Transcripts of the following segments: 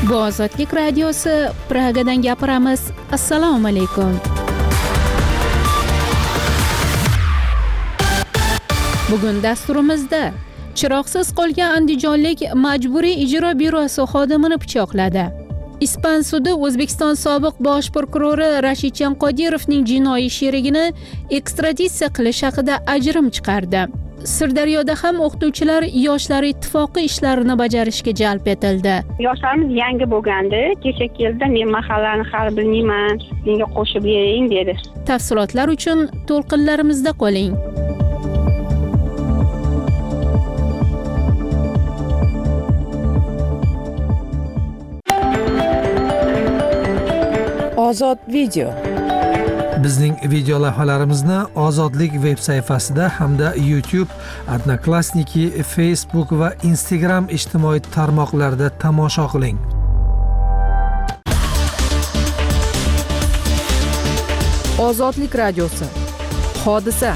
Bu Ozodlik radiosi, Pragadan gapiramiz. Assalomu alaykum. Bugun dasturimizda chiroqsiz qolgan andijonlik majburiy ijro byurosi xodimini pichoqladi. Ispan sudi O'zbekiston sobiq bosh prokurori Rashidjon Qodirovning jinoiy sherigini ekstraditsiya qilish haqida ajrim chiqardi. Sirdaryoda ham o'qituvchilar yoshlar ittifoqi ishlarini bajarishga jalb etildi. Yoshlarimiz yangi bo'lgandi. Kecha keldi, men mahallani hali bilmayman, menga qo'shib bering dedi. Tafsilotlar uchun to'lqinlarimizda qoling. Ozod video. Bizning video lavhalarimizni Ozodlik veb sayfasida hamda YouTube, Odnoklassniki, Facebook va Instagram ijtimoiy tarmoqlarida tomosha qiling. Ozodlik radiosi. Hodisa.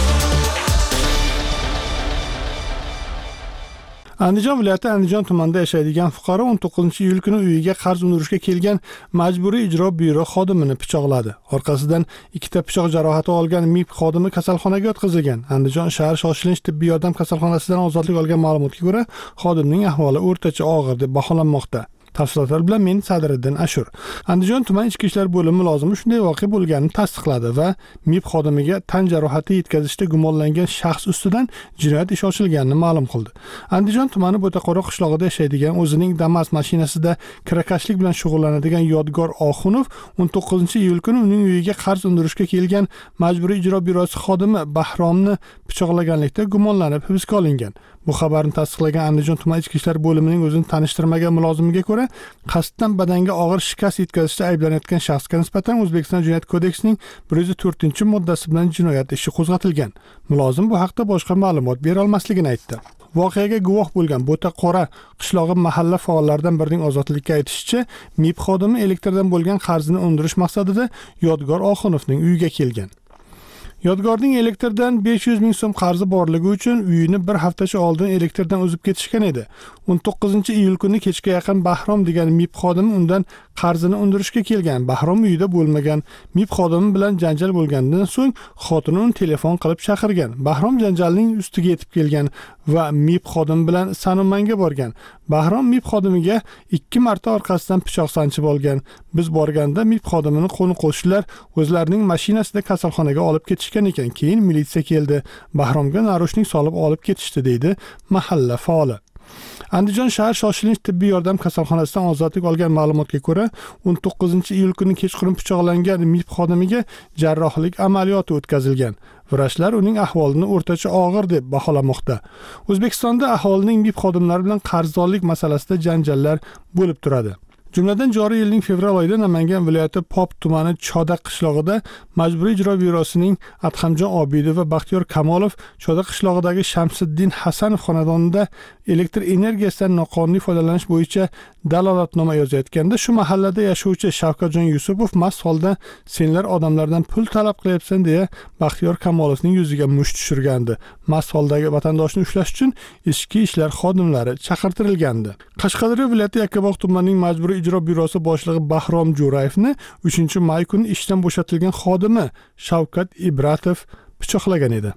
Andijon viloyati Andijon tumanida yashaydigan fuqaro 19-iyul kuni uyiga qarz undirishga kelgan majburiy ijro byuro xodimini pichoqladi. Orqasidan 2 pichoq jarohati olgan MIB xodimi kasalxonaga yotqizilgan. Andijon shahar shoshilinch tibbiy yordam kasalxonasidan Ozodlik olgan ma'lumotga ko'ra, xodimning ahvoli o'rtacha og'ir deb baholanmoqda. Tafsilotlar bilan men Sadriddin Ashur. Andijon tuman ichki ishlar bo'limi mulozimi shunday voqea bo'lganini tasdiqladi va MIB xodimiga tan jarohati yetkazishda gumonlangan shaxs ustidan jinoyat ishi ochilganini ma'lum qildi. Andijon tumani Bo'taqo'ra qishlog'ida yashaydigan o'zining Damas mashinasida kirakashlik bilan shug'ullanadigan Yodgor Oxunov 19-iyul kuni uning uyiga qarz undirishga kelgan majburiy ijro byurosi xodimi Bahromni pichoqlaganlikda gumonlanib hibsga olingan. Bu xabarni tasdiqlagan Andijon tuman ichki ishlar bo'limining o'zini tanishtirmagan mulozimiga ko'ra, qasddan badanga og'ir shikast yetkazishda ayblanayotgan shaxsga nisbatan O'zbekiston Jinoyat kodeksining 104-moddasi bilan jinoyat ishi qo'zg'atilgan. Mulozim bu haqda boshqa ma'lumot bera olmasligini aytdi. Voqeaga guvoh bo'lgan Bo'taqo'ra qishlog'i mahalla faollaridan birining Ozodlikka aytishicha, MIB xodimi elektrdan bo'lgan qarzini undirish maqsadida Yodgor Oxunovning uyiga kelgan. Yodgorning elektrdan 500 ming so'm qarzi borligi uchun uyini bir haftacha oldin elektrdan uzib ketishgan edi. 19-iyul kuni kechga yaqin Bahrom degan MIB xodimi undan qarzini undirishga kelgan. Bahrom uyida bo'lmagan. MIB xodimi bilan janjal bo'lgandan so'ng xotini uni telefon qilib chaqirgan. Bahrom janjalning ustiga yetib kelgan va MIB xodimi bilan Sanumanga borgan. Bahrom MIB xodimiga 2 marta orqasidan pichoq sanchib olgan. Biz borganda MIB xodimini qo'ni-qo'shnilar o'zlarining mashinasida kasalxonaga olib ketishgan ekan. Keyin militsiya keldi. Bahromga narushnik solib olib ketishdi deydi mahalla faoli. Andijon shahar shoshilinch tibbiy yordam kasalxonasidan Ozodlik olgan ma'lumotga ko'ra, 19-iyul kuni kechqurun pichoqlangan MIB xodimiga jarrohlik amaliyoti o'tkazilgan. Vrachlar uning ahvolini o'rtacha og'ir deb baholamoqda. O'zbekistonda aholining MIB xodimlari bilan qarzdorlik masalasida janjallar bo'lib turadi. Jumladan joriy yilning fevral oyida Namangan viloyati Pop tumani Chodaq qishlog'ida majburiy ijro byurosining Adhamjon Obidov va Baxtiyor Kamolov Chodaq qishlog'idagi Shamsiddin Hasanov xonadonida elektr energiyasidan noqonuniy foydalanish bo'yicha dalolatnoma yozayotganda shu mahallada yashovchi Shavkatjon Yusupov mast holda senlar odamlardan pul talab qilyapsan deya Baxtiyor Kamolovning yuziga musht tushirgandi. Mast holdagi vatandoshni ushlash uchun ichki ishlar xodimlari chaqirtirilgandi. Qashqadaryo viloyati Yakkabog' tumanining majburiy ijro byurosi boshlig'i Bahrom Jo'rayevni 3-may kuni ishdan bo'shatilgan xodimi Shavkat Ibratov pichoqlagan edi.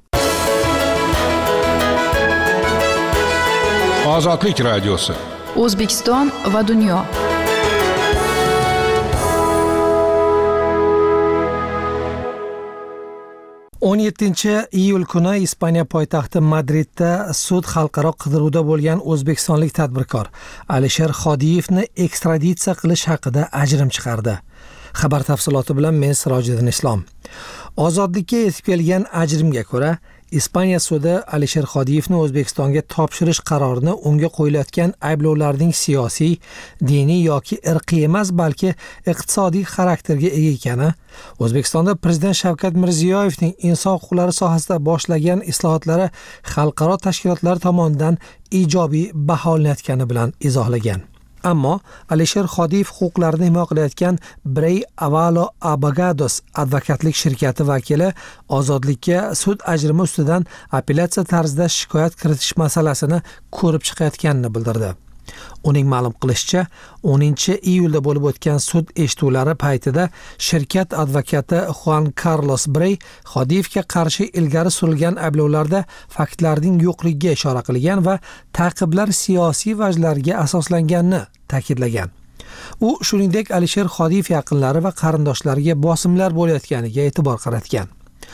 Ozodlik radiosi. O'zbekiston va dunyo. o'n 17-iyul kuni Ispaniya poytaxti Madridda sud xalqaro qidiruvda bo'lgan o'zbekistonlik tadbirkor Alisher Xodiyevni ekstraditsiya qilish haqida ajrim chiqardi. Xabar tafsiloti bilan men Sirojiddin Islom. Ozodlikka yetib kelgan ajrimga ko'ra, Ispaniya sudi Alisher Xodiyevni O'zbekistonga topshirish qarorini unga qo'yilayotgan ayblovlarning siyosiy, diniy yoki irqiy emas, balki iqtisodiy xarakterga ega ekani, O'zbekistonda Prezident Shavkat Mirziyoyevning inson huquqlari sohasida boshlagan islohotlari xalqaro tashkilotlar tomonidan ijobiy baholanayotgani bilan izohlagan. Ammo Alisher Xodiyev huquqlarini himoya qilayotgan Brey Avalo Abogados advokatlik shirkati vakili ozodlikka sud ajrimi ustidan apellyatsiya tarzida shikoyat kiritish masalasini ko'rib chiqayotganini bildirdi. Uning ma'lum qilishicha, 10-iyulda bo'lib o'tgan sud eshituvlari paytida shirkat advokati Juan Carlos Brey Xodiyevga qarshi ilgari surilgan ayblovlarda faktlarning yo'qligiga ishora qilgan va ta'qiblar siyosiy vajlarga asoslanganini ta'kidlagan. U shuningdek Alisher Xodiyev yaqinlari va qarindoshlariga bosimlar bo'layotganiga e'tibor qaratgan.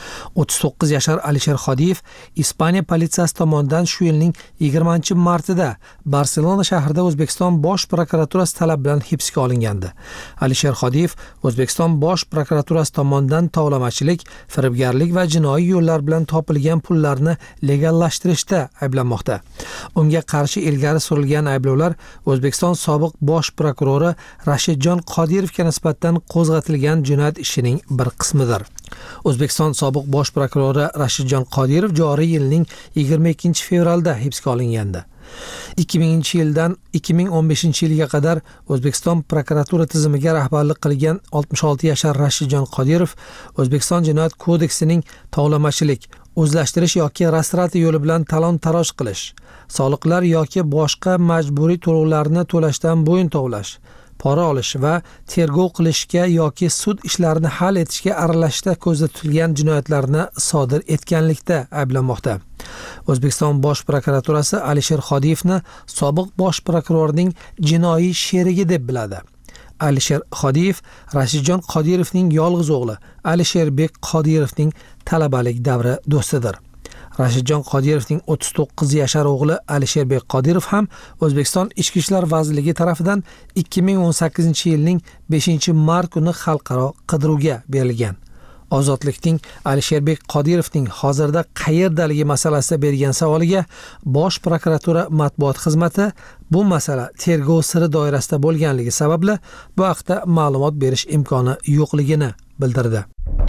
39 yashar Alisher Xodiyev Ispaniya politsiyasi tomonidan shu yilning 20-martida Barselona shahrida O'zbekiston bosh prokuraturasi talabi bilan hibsga olingandi. Alisher Xodiyev O'zbekiston bosh prokuraturasi tomonidan tovlamachilik, firibgarlik va jinoiy yo'llar bilan topilgan pullarni legallashtirishda ayblanmoqda. Unga qarshi ilgari surilgan ayblovlar O'zbekiston sobiq bosh prokurori Rashidjon Qodirovga nisbatan qo'zg'atilgan jinoyat ishining bir qismidir. O'zbekiston sobiq bosh prokurori Rashidjon Qodirov joriy yilning 22-fevralda hibsga olingandi. 2000-yildan 2015-yilga qadar O'zbekiston prokuratura tizimiga rahbarlik qilgan 66 yashar Rashidjon Qodirov O'zbekiston Jinoyat kodeksining tovlamachilik, o'zlashtirish yoki rastrata yo'li bilan talon-taroj qilish, soliqlar yoki boshqa majburiy to'lovlarni to'lashdan bo'yin tovlash, pora olish va tergov qilishga yoki sud ishlarini hal etishga aralashishda ko'zda tutilgan jinoyatlarni sodir etganlikda ayblanmoqda. O'zbekiston bosh prokuraturasi Alisher Xodiyevni sobiq bosh prokurorning jinoiy sherigi deb biladi. Alisher Xodiyev Rashidjon Qodirovning yolg'iz o'g'li Alisherbek Qodirovning talabalik davri do'stidir. Rashidjon Qodirovning 39 yashar o'g'li Alisherbek Qodirov ham O'zbekiston Ichki ishlar vazirligi tomonidan 2018-yilning 5-mart kuni xalqaro qidiruvga berilgan. Ozodlikning Alisherbek Qodirovning hozirda qayerdaligi masalasida bergan savoliga Bosh prokuratura matbuot xizmati bu masala tergov siri doirasida bo'lganligi sababli bu haqda ma'lumot berish imkoni yo'qligini bildirdi.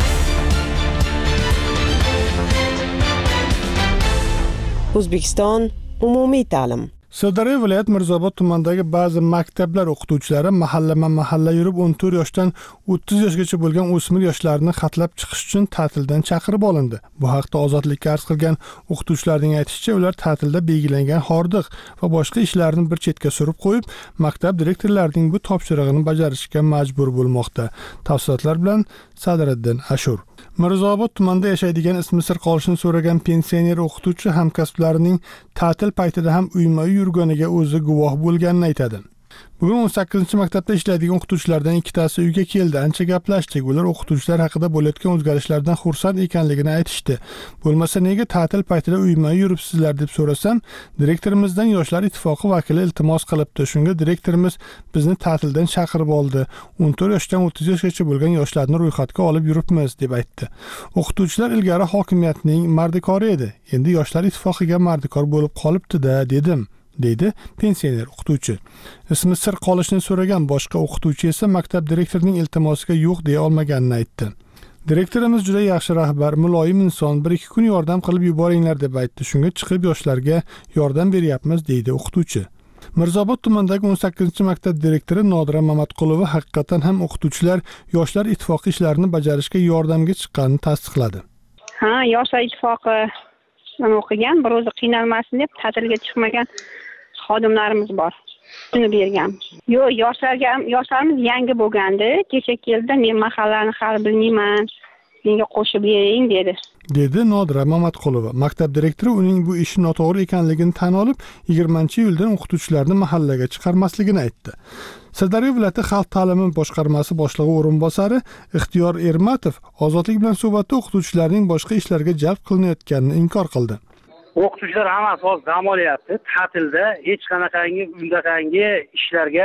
O'zbekiston umumiy ta'lim. Sirdaryo viloyat Mirzobod tumanidagi ba'zi maktablar o'qituvchilari mahalla yurib 14 yoshdan 30 yoshgacha bo'lgan o'smir yoshlarni xatlab chiqish uchun ta'tildan chaqirib olindi. Bu haqda Ozodlikka arz qilgan o'qituvchilarning aytishicha, ular ta'tilda belgilangan hordiq va boshqa ishlarni bir chetga surib qo'yib, maktab direktorlarining bu topshirig'ini bajarishga majbur bo'lmoqda. Tafsilotlar bilan Sadriddin Ashur. Mirzobod tumanida yashaydigan ismi sir qolishini so'ragan pensioner o'qituvchi hamkasblarining ta'til paytida ham uyma-uy yurganiga o'zi guvoh bo'lganini aytadi. Bugun 18-maktabda ishlaydigan o'qituvchilardan ikkitasi uyga keldi. Ancha gaplashdik. Ular o'qituvchilar haqida bo'layotgan o'zgarishlardan xursand ekanligini aytishdi. Bo'lmasa nega ta'til paytida uyma-uy yuribsizlar deb so'rasam, direktorimizdan Yoshlar ittifoqi vakili iltimos qilibdi. Shunga direktorimiz bizni ta'tildan chaqirib oldi. 14 yoshdan 30 yoshgacha bo'lgan yoshlarni ro'yxatga olib yuribmiz deb aytdi. O'qituvchilar ilgari hokimiyatning mardikori edi. Endi Yoshlar ittifoqiga mardikor bo'lib qolibdi-da, dedim. deydi pensioner o'qituvchi. Ismi sir qolishini so'ragan boshqa o'qituvchi esa maktab direktorining iltimosiga yo'q deya olmaganini aytdi. Direktorimiz juda yaxshi rahbar, muloyim inson, 1-2 kun yordam qilib yuboringlar deb aytdi. Shunga chiqib yoshlarga yordam beryapmiz deydi o'qituvchi. Mirzobod tumanidagi 18-maktab direktori Nodira Mamatqulova haqiqatan ham o'qituvchilar Yoshlar ittifoqi ishlarini bajarishga yordamga chiqqanini tasdiqladi. Yoshlar ittifoqi o'qigan, bir o'zi qiynalmasin deb ta'tilga chiqmagan xodimlarimiz bor. Shuni bergan. Yo'q, yoshlarimiz yangi bo'lgandi. Kecha keldi, men mahallani hali bilmayman. Menga qo'shib bering dedi. Dedi Nodira Mamatqulova. Maktab direktori uning bu ishi noto'g'ri ekanligini tan olib, 20-yildan o'qituvchilarni mahallaga chiqarmasligini aytdi. Sirdaryo viloyati xalq ta'limi boshqarmasi boshlig'i o'rinbosari Ixtiyor Ermatov Ozodlik bilan suhbatda o'qituvchilarning boshqa ishlarga jalb qilinayotganini inkor qildi. O'qituvchilar hammasi hozir dam olyapti. Ta'tilda hech qanaqangi ishlarga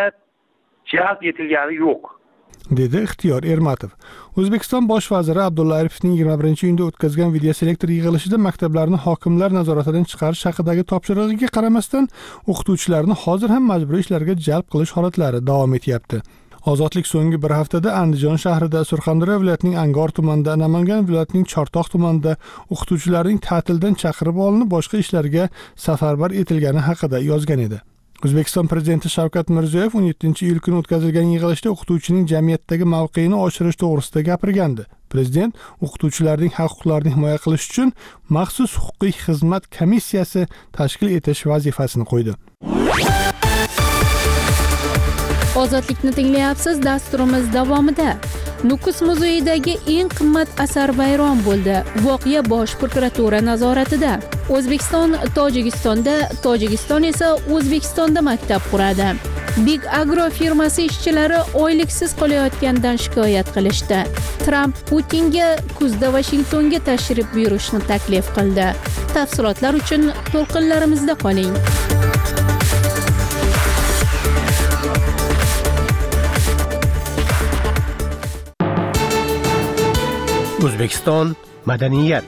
jalb etilgani yo'q, dedi Ixtiyor Ermatov. O'zbekiston bosh vaziri Abdulla Aripovning 21-iyunda o'tkazgan video selektor yig'ilishida maktablarni hokimlar nazoratidan chiqarish haqidagi topshirig'iga qaramasdan o'qituvchilarni hozir ham majburiy ishlarga jalb qilish holatlari davom etyapti. Ozodlik so'nggi bir haftada Andijon shahrida, Surxondaryo viloyatining Angor tumanida, Namangan viloyatining Chortoq tumanida o'qituvchilarning ta'tildan chaqirib olinib, boshqa ishlarga safarbar etilgani haqida yozgan edi. O'zbekiston prezidenti Shavkat Mirziyoyev 17-iyul kuni o'tkazilgan yig'ilishda o'qituvchining jamiyatdagi mavqeini oshirish to'g'risida gapirgandi. Prezident o'qituvchilarning haq-huquqlarini himoya qilish uchun maxsus huquqiy xizmat komissiyasi tashkil etish vazifasini qo'ydi. Ozodlikni tinglayapsiz. Dasturimiz davomida Nukus muzeyidagi eng qimmat asar vayron bo'ldi. Voqea Bosh prokuratura nazoratida. O'zbekiston Tojikistonda, Tojikiston esa O'zbekistonda maktab quradi. Big Agro firmasi ishchilari oyliksiz qolayotganidan shikoyat qilishdi. Tramp Putinga kuzda Vashingtonga tashrif buyurishni taklif qildi. Tafsilotlar uchun to'lqinlarimizda qoling. O'zbekiston madaniyat.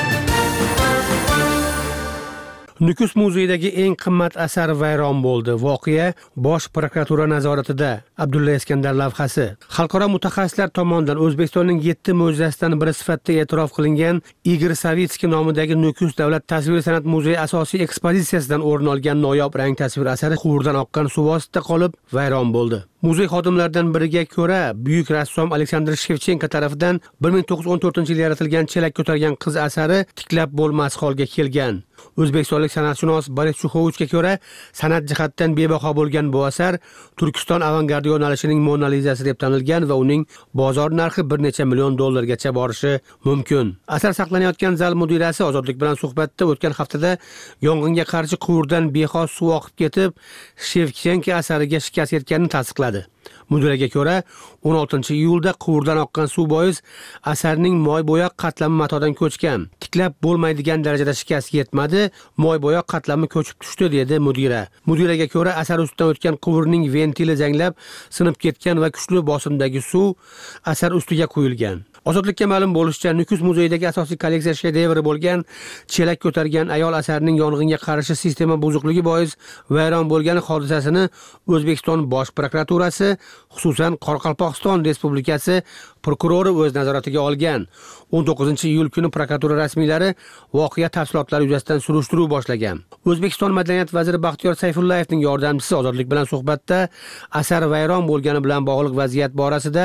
Nukus muzeyidagi eng qimmat asar vayron bo'ldi. Voqea Bosh prokuratura nazoratida. Abdulla Iskandar lavhasi. Xalqaro mutaxassislar tomonidan O'zbekistonning 7 mo'jizasidan biri sifatida e'tirof qilingan Igor Savitskiy nomidagi Nukus davlat tasviriy san'at muzeyi asosiy ekspozitsiyasidan o'rin olgan noyob rang tasvir asari quvurdan oqqan suv ostida qolib vayron bo'ldi. Muzey xodimlaridan biriga ko'ra, buyuk rassom Aleksandr Shevchenko tomonidan 1914-yil yaratilgan chelak ko'targan qiz asari tiklab bo'lmas holga kelgan. O'zbekistonlik san'atshunos Boris Shuxovichga ko'ra, san'at jihatdan bebaho bo'lgan bu asar Turkiston avangardi yo'nalishining Mona Lisasi deb tanilgan va uning bozor narxi bir necha million dollargacha borishi mumkin. Asar saqlanayotgan zal mudirasi Ozodlik bilan suhbatda o'tgan haftada yong'inga qarshi quvurdan bexos suv oqib ketib, Shevchenko asariga shikast yetganini tasdiqladi. Mudiraga ko'ra, 16-iyulda quvurdan oqqan suv bois asarning moybo'yoq qatlami matodan ko'chgan. Tiklab bo'lmaydigan darajada shikast yetmadi, moybo'yoq qatlami ko'chib tushdi dedi mudira. Mudiraga ko'ra, asar ustidan o'tgan quvurning ventili zanglab sinib ketgan va kuchli bosimdagi suv asar ustiga quyilgan. Ozodlikka ma'lum bo'lishicha, Nukus muzeyidagi asosiy kolleksiya shedevri bo'lgan chelak ko'targan ayol asarining yong'inga qarshi sistema buzuqligi bois vayron bo'lgan hodisasini O'zbekiston Bosh prokuraturasi, xususan Qoraqalpog'iston Respublikasi prokurori o'z nazoratiga olgan. 19-iyul kuni prokuratura rasmiylari voqea tafsilotlari yuzasidan surishtiruv boshlagan. O'zbekiston madaniyat vaziri Baxtiyor Sayfullayevning yordamchisi Ozodlik bilan suhbatda asar vayron bo'lgani bilan bog'liq vaziyat borasida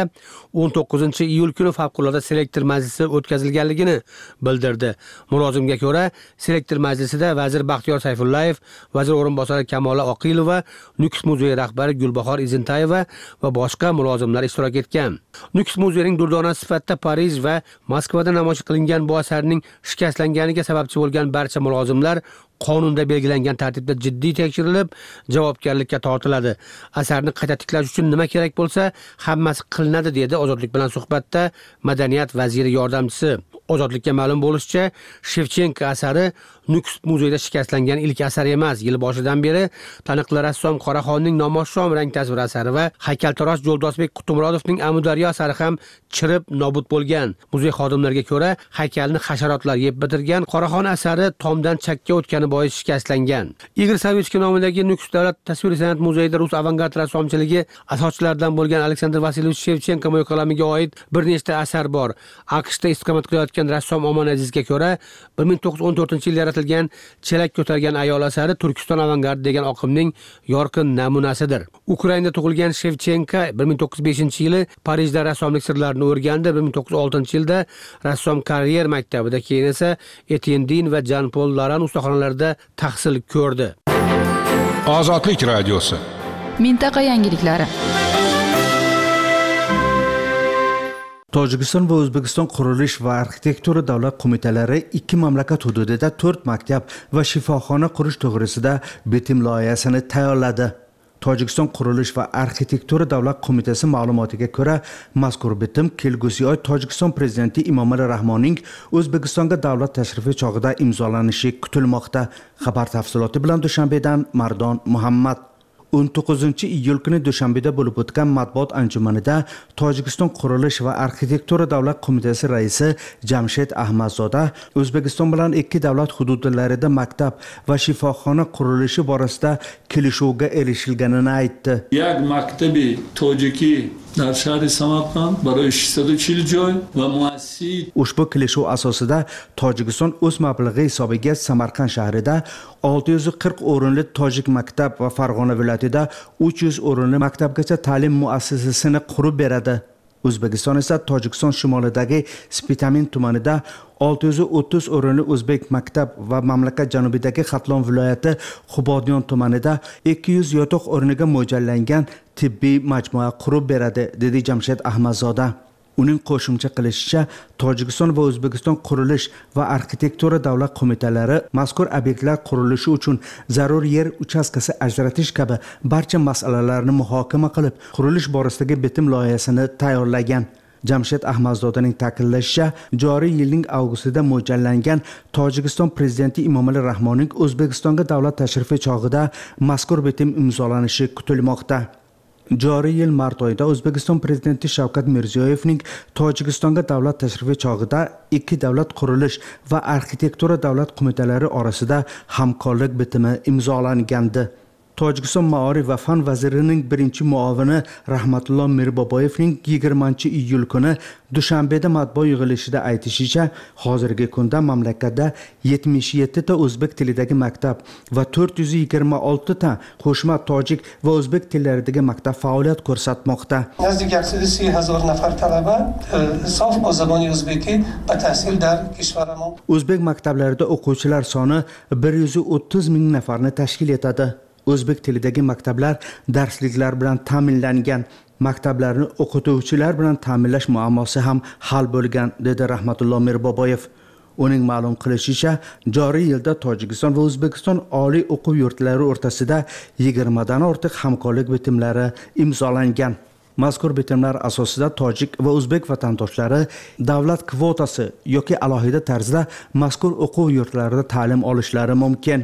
19-iyul kuni favqulodda selektor majlisi o'tkazilganligini bildirdi. Mulozimga ko'ra, selektor majlisida vazir Baxtiyor Sayfullayev, vazir o'rinbosari Kamola Oqilova, Nukus muzeyi rahbari Gulbahor Izintayeva va boshqa mulozimlar ishtirok etgan. Nukus muzeyining durdonasi sifatida Parij va Moskvada namoyish qilingan bu asarning shikastlanganiga sababchi bo'lgan barcha mulozimlar qonunda belgilangan tartibda jiddiy tekshirilib, javobgarlikka tortiladi. Asarni qayta tiklash uchun nima kerak bo'lsa, hammasi qilinadi dedi Ozodlik bilan suhbatda madaniyat vaziri yordamchisi. Ozodlikka ma'lum bo'lishicha, Shevchenko asari Nukus muzeyida shikastlangan ilk asar emas. Yil boshidan beri taniqli rassom Qoraxonning Nomoshshom rang tasvir asari va haykaltarosh Jo'ldosbek Qutumurodovning Amudaryo asari ham chirib nobud bo'lgan. Muzey xodimlariga ko'ra, haykalni hasharotlar yeb bitirgan. Qoraxon asari tomdan chakka o'tgani bois shikastlangan. Igor Savitskiy nomidagi Nukus davlat tasviriy san'at muzeyida rus avangard rassomchiligi asoschilaridan bo'lgan Aleksandr Vasilyevich Shevchenko mo'yqalamiga oid bir nechta asar bor. AQShda istiqomat qilayotgan rassom Omon Azizga ko'ra, 1914-yil yaratilgan chelak ko'targan ayol asari Turkiston avangardi degan oqimning yorqin namunasidir. Ukrainada tug'ilgan Shevchenko 1905-yili Parijda rassomlik sirlarini o'rgandi. 1906-yilda rassom karyer maktabida, keyin esa Etienne Din va Jean-Paul Laran ustaxonalarida tahsil ko'rdi. Ozodlik radiosi. Mintaqa yangiliklari. Tojikiston va O'zbekiston qurilish va arxitektura davlat qo'mitalari ikki mamlakat hududida 4 maktab va shifoxona qurish to'g'risida bitim loyihasini tayyorladi. Tojikiston qurilish va arxitektura davlat qo'mitasi ma'lumotiga ko'ra, mazkur bitim kelgusi oy Tojikiston prezidenti Emomali Rahmonning O'zbekistonga davlat tashrifi chog'ida imzolanishi kutilmoqda. Xabar tafsiloti bilan Dushanbedan Mardon Muhammad. 19-iyul kuni Dushanbeda bo'lib o'tgan matbuot anjumanida Tojikiston qurilish va arxitektura davlat qo'mitasi raisi Jamshed Ahmadzoda O'zbekiston bilan ikki davlat hududlarida maktab va shifoxona qurilishi borasida kelishuvga erishilganini aytdi. یک مکتب تاجیکی در شهر Samarqand برای 640 joy va muassis. Ushbu kelishuv asosida Tojikiston o'z mablag'i hisobiga Samarqand shahrida 640 o'rinli tojik maktab va Farg'ona viloyatida 300 o'rinli maktabgacha ta'lim muassasasini qurib beradi. O'zbekiston esa Tojikiston shimolidagi Spitamin tumanida 630 o'rinli o'zbek maktab va mamlakat janubidagi Xatlon viloyati Qubodyon tumanida 200 yotoq o'rniga mo'ljallangan tibbiy majmua qurib beradi, dedi Jamshid Ahmadzoda. Uning qo'shimcha qilishicha, Tojikiston va O'zbekiston qurilish va arxitektura davlat qo'mitalari mazkur obyektlar qurilishi uchun zarur yer uchastkasi ajratish kabi barcha masalalarni muhokama qilib, qurilish borasidagi bitim loyihasini tayyorlagan. Jamshid Ahmadzodaning ta'kidlashicha, joriy yilning avgustida mo'ljallangan Tojikiston prezidenti Emomali Rahmonning O'zbekistonga davlat tashrifi chog'ida mazkur bitim imzolanishi kutilmoqda. Joriy yil mart oyida O'zbekiston prezidenti Shavkat Mirziyoyevning Tojikistonga davlat tashrifi chog'ida ikki davlat qurilish va arxitektura davlat qo'mitalari orasida hamkorlik bitimi imzolangandi. Tojikiston Maarif va fan vazirining birinchi muavini Rahmatulloh Mirboboyevning 20-iyul kuni Dushanbeda matbuot yig'ilishida aytishicha, hozirgi kunda mamlakatda 77 ta o'zbek tilidagi maktab va 426 ta qo'shma tojik va o'zbek tillaridagi maktab faoliyat ko'rsatmoqda. Nazdik 130,000 nafar talaba sof ba zaboni o'zbeki ba tahsil dar kishvaramon. O'zbek maktablarida o'quvchilar soni 130 ming nafarni tashkil etadi. O'zbek tilidagi maktablar darsliklar bilan ta'minlangan, maktablarni o'qituvchilar bilan ta'minlash muammosi ham hal bo'lgan, dedi Rahmatulloh Mirboboyev. Uning ma'lum qilishicha, joriy yilda Tojikiston va O'zbekiston oliy o'quv yurtlari o'rtasida 20 dan ortiq hamkorlik bitimlari imzolangan. Mazkur bitimlar asosida tojik va o'zbek vatandoshlari davlat kvotasi yoki alohida tarzda mazkur o'quv yurtlarida ta'lim olishlari mumkin.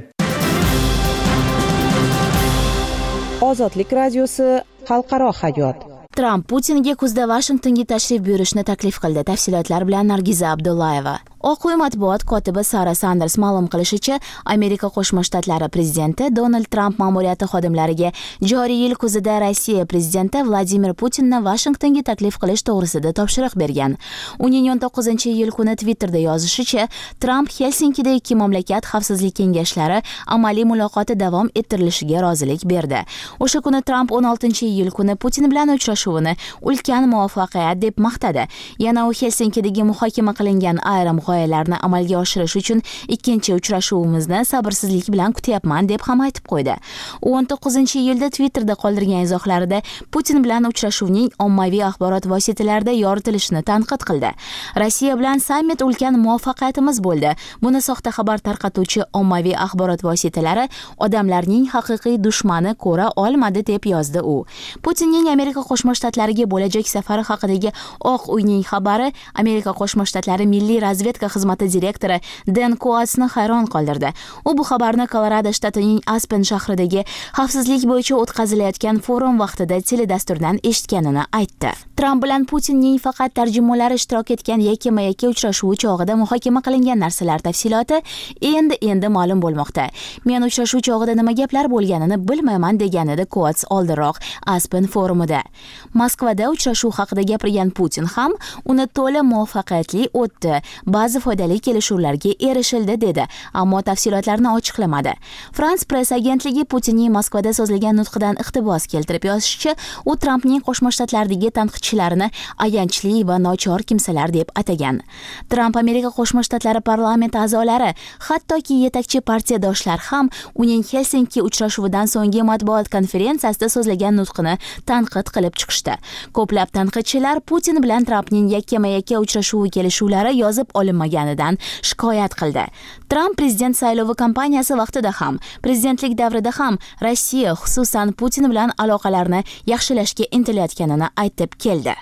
Ozodlik radiosi xalqaro hayot. Tramp Putinga kuzda Washingtonga tashrif buyurishni taklif qildi. Tafsilotlar bilan Nargiza Abdullayeva. Oq uy matbuot kotibi Sara Sanders ma'lum qilishicha, Amerika Qo'shma Shtatlari prezidenti Donald Tramp ma'muriyati xodimlariga joriy yil kuzida Rossiya prezidenti Vladimir Putinni Washingtonga taklif qilish to'g'risida topshiriq bergan. Uning 19-iyul kuni Twitterda yozishicha, Tramp Helsinkida ikki mamlakat xavfsizlik kengashlari amaliy muloqoti davom ettirilishiga rozilik berdi. O'sha kuni Tramp 16-iyul kuni Putin bilan uchrashuvini ulkan muvaffaqiyat deb maqtadi. Yana u Helsinkidagi muhokama qilingan ayrim g'oyalarni amalga oshirish uchun ikkinchi uchrashuvimizni sabrsizlik bilan kutyapman deb ham aytib qo'ydi. U 19-iyulda Twitterda qoldirgan izohlarida Putin bilan uchrashuvning ommaviy axborot vositalarida yoritilishini tanqid qildi. Rossiya bilan sammit ulkan muvaffaqiyatimiz bo'ldi. Buni soxta xabar tarqatuvchi ommaviy axborot vositalari odamlarning haqiqiy dushmani ko'ra olmadi deb yozdi u. Putinning Amerika Qo'shma Shtatlariga bo'lajak safari haqidagi Oq uyning xabari Amerika Qo'shma Shtatlari milliy razvedka xizmati direktori Dan Coatsni hayron qoldirdi. U bu xabarni Kolorado shtatining Aspen shahridagi xavfsizlik bo'yicha o'tkazilayotgan forum vaqtida teledasturdan eshitganini aytdi. Tramp bilan Putinning faqat tarjimonlari ishtirok etgan yakkama-yakka uchrashuv chog'ida muhokama qilingan narsalar tafsiloti endi ma'lum bo'lmoqda. Men uchrashuv chog'ida nima gaplar bo'lganini bilmayman degan edi Coats oldinroq Aspen forumida. Moskvada uchrashuv haqida gapirgan Putin ham uni to'la muvaffaqiyatli o'tdi. Ba'zi foydali kelishuvlarga erishildi dedi, ammo tafsilotlarni ochiqlamadi. France press agentligi Putinning Moskvada so'zlagan nutqidan iqtibos keltirib yozishicha, u Trampning Qo'shma Shtatlardagi tanqidchilarini ayanchli va nochor kimsalar deb atagan. Tramp Amerika Qo'shma Shtatlari parlamenti a'zolari, hattoki yetakchi partiyadoshlar ham uning Helsinki uchrashuvidan so'nggi matbuot konferensiyasida so'zlagan nutqini tanqid qilib chiqishdi. Ko'plab tanqidchilar Putin bilan Trampning yakkama-yakka uchrashuvi kelishuvlari yozib olinmaganidan shikoyat qildi. Tramp prezident saylovi kampaniyasi vaqtida ham, prezidentlik davrida ham Rossiya, xususan Putin bilan aloqalarni yaxshilashga intilayotganini aytib keldi.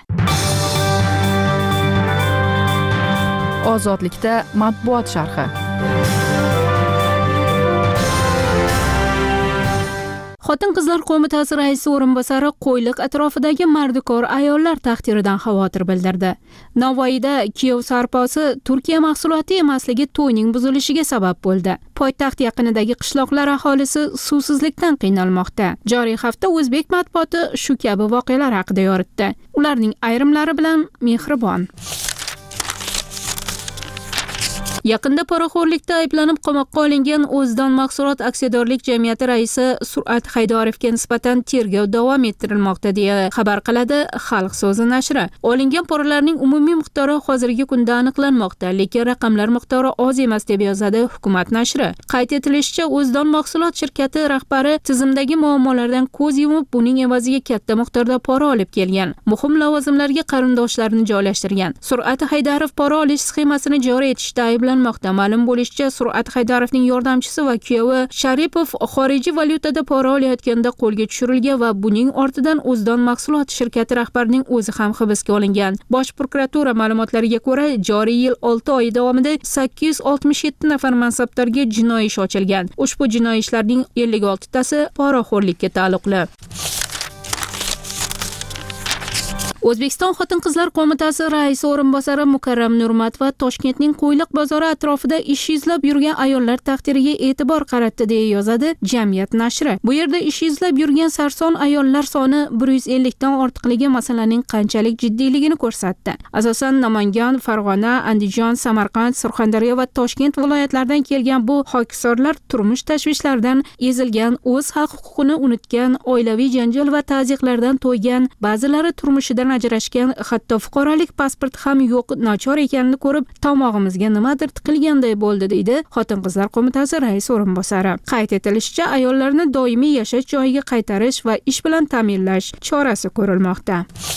Ozodlikda matbuot sharhi. Xotin-qizlar qo'mitasi raisi o'rinbosari Qo'yliq atrofidagi mardikor ayollar taqdiridan xavotir bildirdi. Navoiyda kuyov sarposi Turkiya mahsuloti emasligi to'yning buzilishiga sabab bo'ldi. Poytaxt yaqinidagi qishloqlar aholisi suvsizlikdan qiynalmoqda. Joriy hafta o'zbek matbuoti shu kabi voqealar haqida yoritdi. Ularning ayrimlari bilan Mehribon. Yaqinda poraxo'rlikda ayblanib qamoqqa olingan O'zdon mahsulot aksiyadorlik jamiyati raisi Surat Haydorovga nisbatan tergov davom ettirilmoqda deya xabar qiladi Xalq so'zi nashri. Olingan poralarning umumiy miqdori hozirgi kunda aniqlanmoqda, lekin raqamlar miqdori oz emas deb yozadi hukumat nashri. Qayd etilishicha, O'zdon mahsulot shirkati rahbari tizimdagi muammolardan ko'z yumib, buning evaziga katta miqdorda pora olib kelgan. Muhim lavozimlarga qarindoshlarini joylashtirgan. Surat Haydarov pora olish sxemasini joriy etishda ayblanmoqda. Ma'lum bo'lishicha, Surat Haydarovning yordamchisi va kuyovi Sharipov xorijiy valyutada pora olayotganda qo'lga tushirilgan va buning ortidan O'zdon mahsulot shirkati rahbarining o'zi ham hibsga olingan. Bosh prokuratura ma'lumotlariga ko'ra, joriy yil 6 oy davomida 867 nafar mansabdorga jinoiy ish ochilgan. Ushbu jinoiy ishlarning 56 tasi poraxo'rlikka taalluqli. O'zbekiston Xotin-qizlar qo'mitasi raisi o'rinbosari Mukarram Nurmatova Toshkentning Qo'yliq bozori atrofida ish izlab yurgan ayollar taqdiriga e'tibor qaratdi deya yozadi Jamiyat nashri. Bu yerda ish izlab yurgan sarson ayollar soni 150 dan ortiqligi masalaning qanchalik jiddiyligini ko'rsatdi. Asosan Namangan, Farg'ona, Andijon, Samarqand, Surxondaryo va Toshkent viloyatlaridan kelgan bu hokisorlar turmush tashvishlaridan ezilgan, o'z haq-huquqini unutgan, oilaviy janjal va ta'ziqlardan to'ygan, ba'zilari turmushidan ajrashgan, hatto fuqarolik pasporti ham yo'q, nochor ekanini ko'rib, tomog'imizga nimadir tiqilganday bo'ldi deydi Xotin-qizlar qo'mitasi rais o'rinbosari. Qayd etilishicha, ayollarni doimiy yashash joyiga qaytarish va ish bilan ta'minlash chorasi ko'rilmoqda.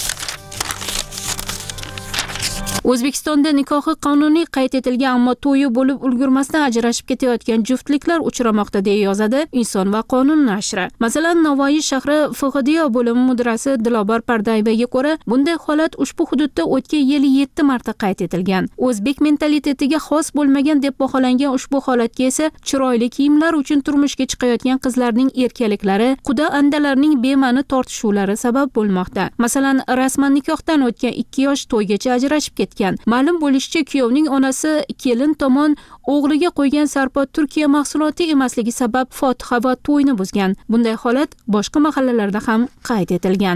O'zbekistonda nikohi qonuniy qayd etilgan, ammo to'yi bo'lib ulgurmasdan ajrashib ketayotgan juftliklar uchramoqda deya yozadi Inson va qonun nashri. Masalan, Navoiy shahri FHDYO bo'limi mudirasi Dilobar Pardayevaga ko'ra, bunday holat ushbu hududda o'tgan yili 7 marta qayd etilgan. O'zbek mentalitetiga xos bo'lmagan deb baholangan ushbu holatga esa chiroyli kiyimlar uchun turmushga chiqayotgan qizlarning erkaliklari, quda andalarning bema'ni tortishuvlari sabab bo'lmoqda. Masalan, rasman nikohdan o'tgan 2 yosh to'ygacha ajrashib ketgan. Ma'lum bo'lishicha, kuyovning onasi kelin tomon o'g'liga qo'ygan sarpo Turkiya mahsuloti emasligi sabab fotiha va to'yni buzgan. Bunday holat boshqa mahallalarda ham qayd etilgan.